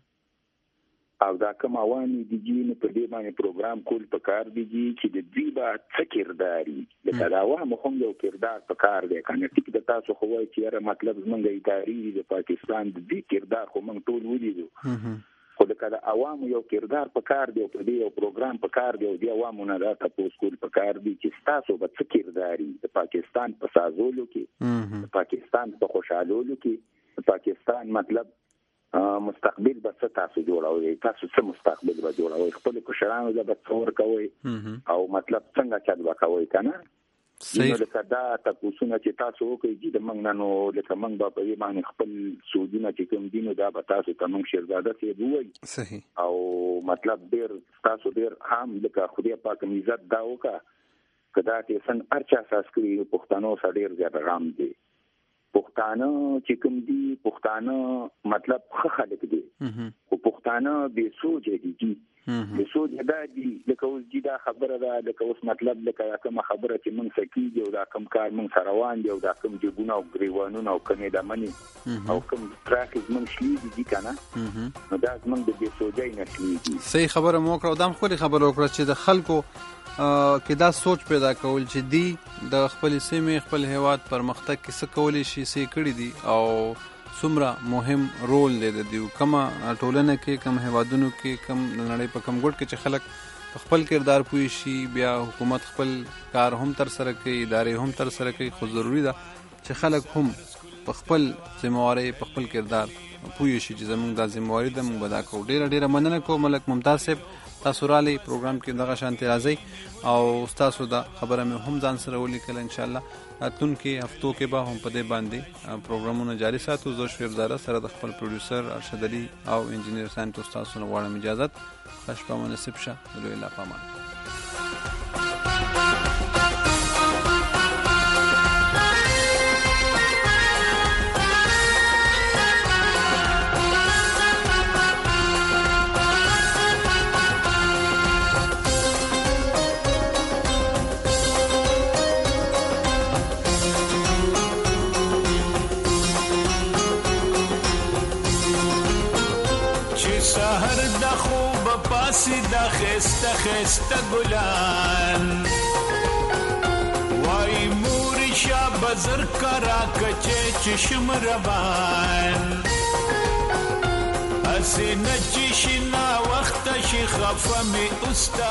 او دا کوم عوامي دي چې په دې باندې پروګرام کول په کار دي چې د دوی با څکرداري د عوامو هم یو کردار په کار دی کنه چې د تاسو خو وایي چې مطلب زمونږ اداري د پاکستان د دې کردار خو موږ ټول ولیدو خو د عوامو یو کردار په کار دی او په دې یو پروګرام په کار دی او د عوامو نه دا تاسو کول په کار دي چې تاسو به څکرداري د پاکستان په سازولو کې د پاکستان په خوشحالولو کې د پاکستان مطلب مستقبل به تاسو جوړوي تاسو څه مستقبل به جوړوي خپل کشرانو د بڅور کوي او مطلب څنګه چل وکوي کنه صحیح لکه دا تاسو چې تاسو کوي چې موږ نن نو لکه موږ په دې باندې خپل سودونه چې کوم دینو دا به تاسو ته موږ شهزاده ته وایي صحیح او مطلب ډیر تاسو ډیر هم لکه خدای پاک عزت دا وکا کدا چې سن ارچا اساس کړی پښتنو سره ډیر زیات غام دي پښتانه چې کوم دي پښتانه مطلب ښه خلک دي او پښتانه به سوچ دي به سوچ دا دي لکه اوس دي دا خبره ده لکه اوس مطلب لکه کوم خبره چې مونږ سکیږي او دا کوم کار مونږ سره روان دي او دا کوم جګونه او گریوانونه او کنه د منی او کوم ترافیک مونږ شلي دي کنه نو دا مونږ د به سوچای نشلي صحیح خبره مو کړو دام خو خبره وکړه چې د خلکو کې دا سوچ پیدا کول چې دی د خپل سیمې خپل هیواد پرمختګ کې څه کولی شي څه کړی دي او څومره مهم رول دی د دیو کومه ټولنه کې کوم هیوادونو کې کوم نړۍ په کوم ګډ کې چې خلک خپل کردار پوي شي بیا حکومت خپل کار هم تر سره کوي ادارې هم تر سره کوي خو ضروری ده چې خلک هم په خپل ذمہواری په خپل کردار پوي شي چې زموږ د ذمہواری د موږ ادا کوو. ډیره مننه کوم ملک ممتاز صاحب تاسو رالي پروګرام کې دغه شانتي راځي او تاسو دا خبره مې هم ځان سره ولیکل ان شاء الله راتلونکي هفتو کې به هم په دې باندې پروګرامونه جاري ساتو. زه شعیب زاده سره د خپل پروډوسر ارشد علي او انجینیر سانټوس تاسو نه غواړم اجازه خوش په مناسب شه. لوی لا پامان. دا خسته خسته گلان وای مور شب بزر کرا کچه چشم روان اسی نچشنا وقت شی خفه می استا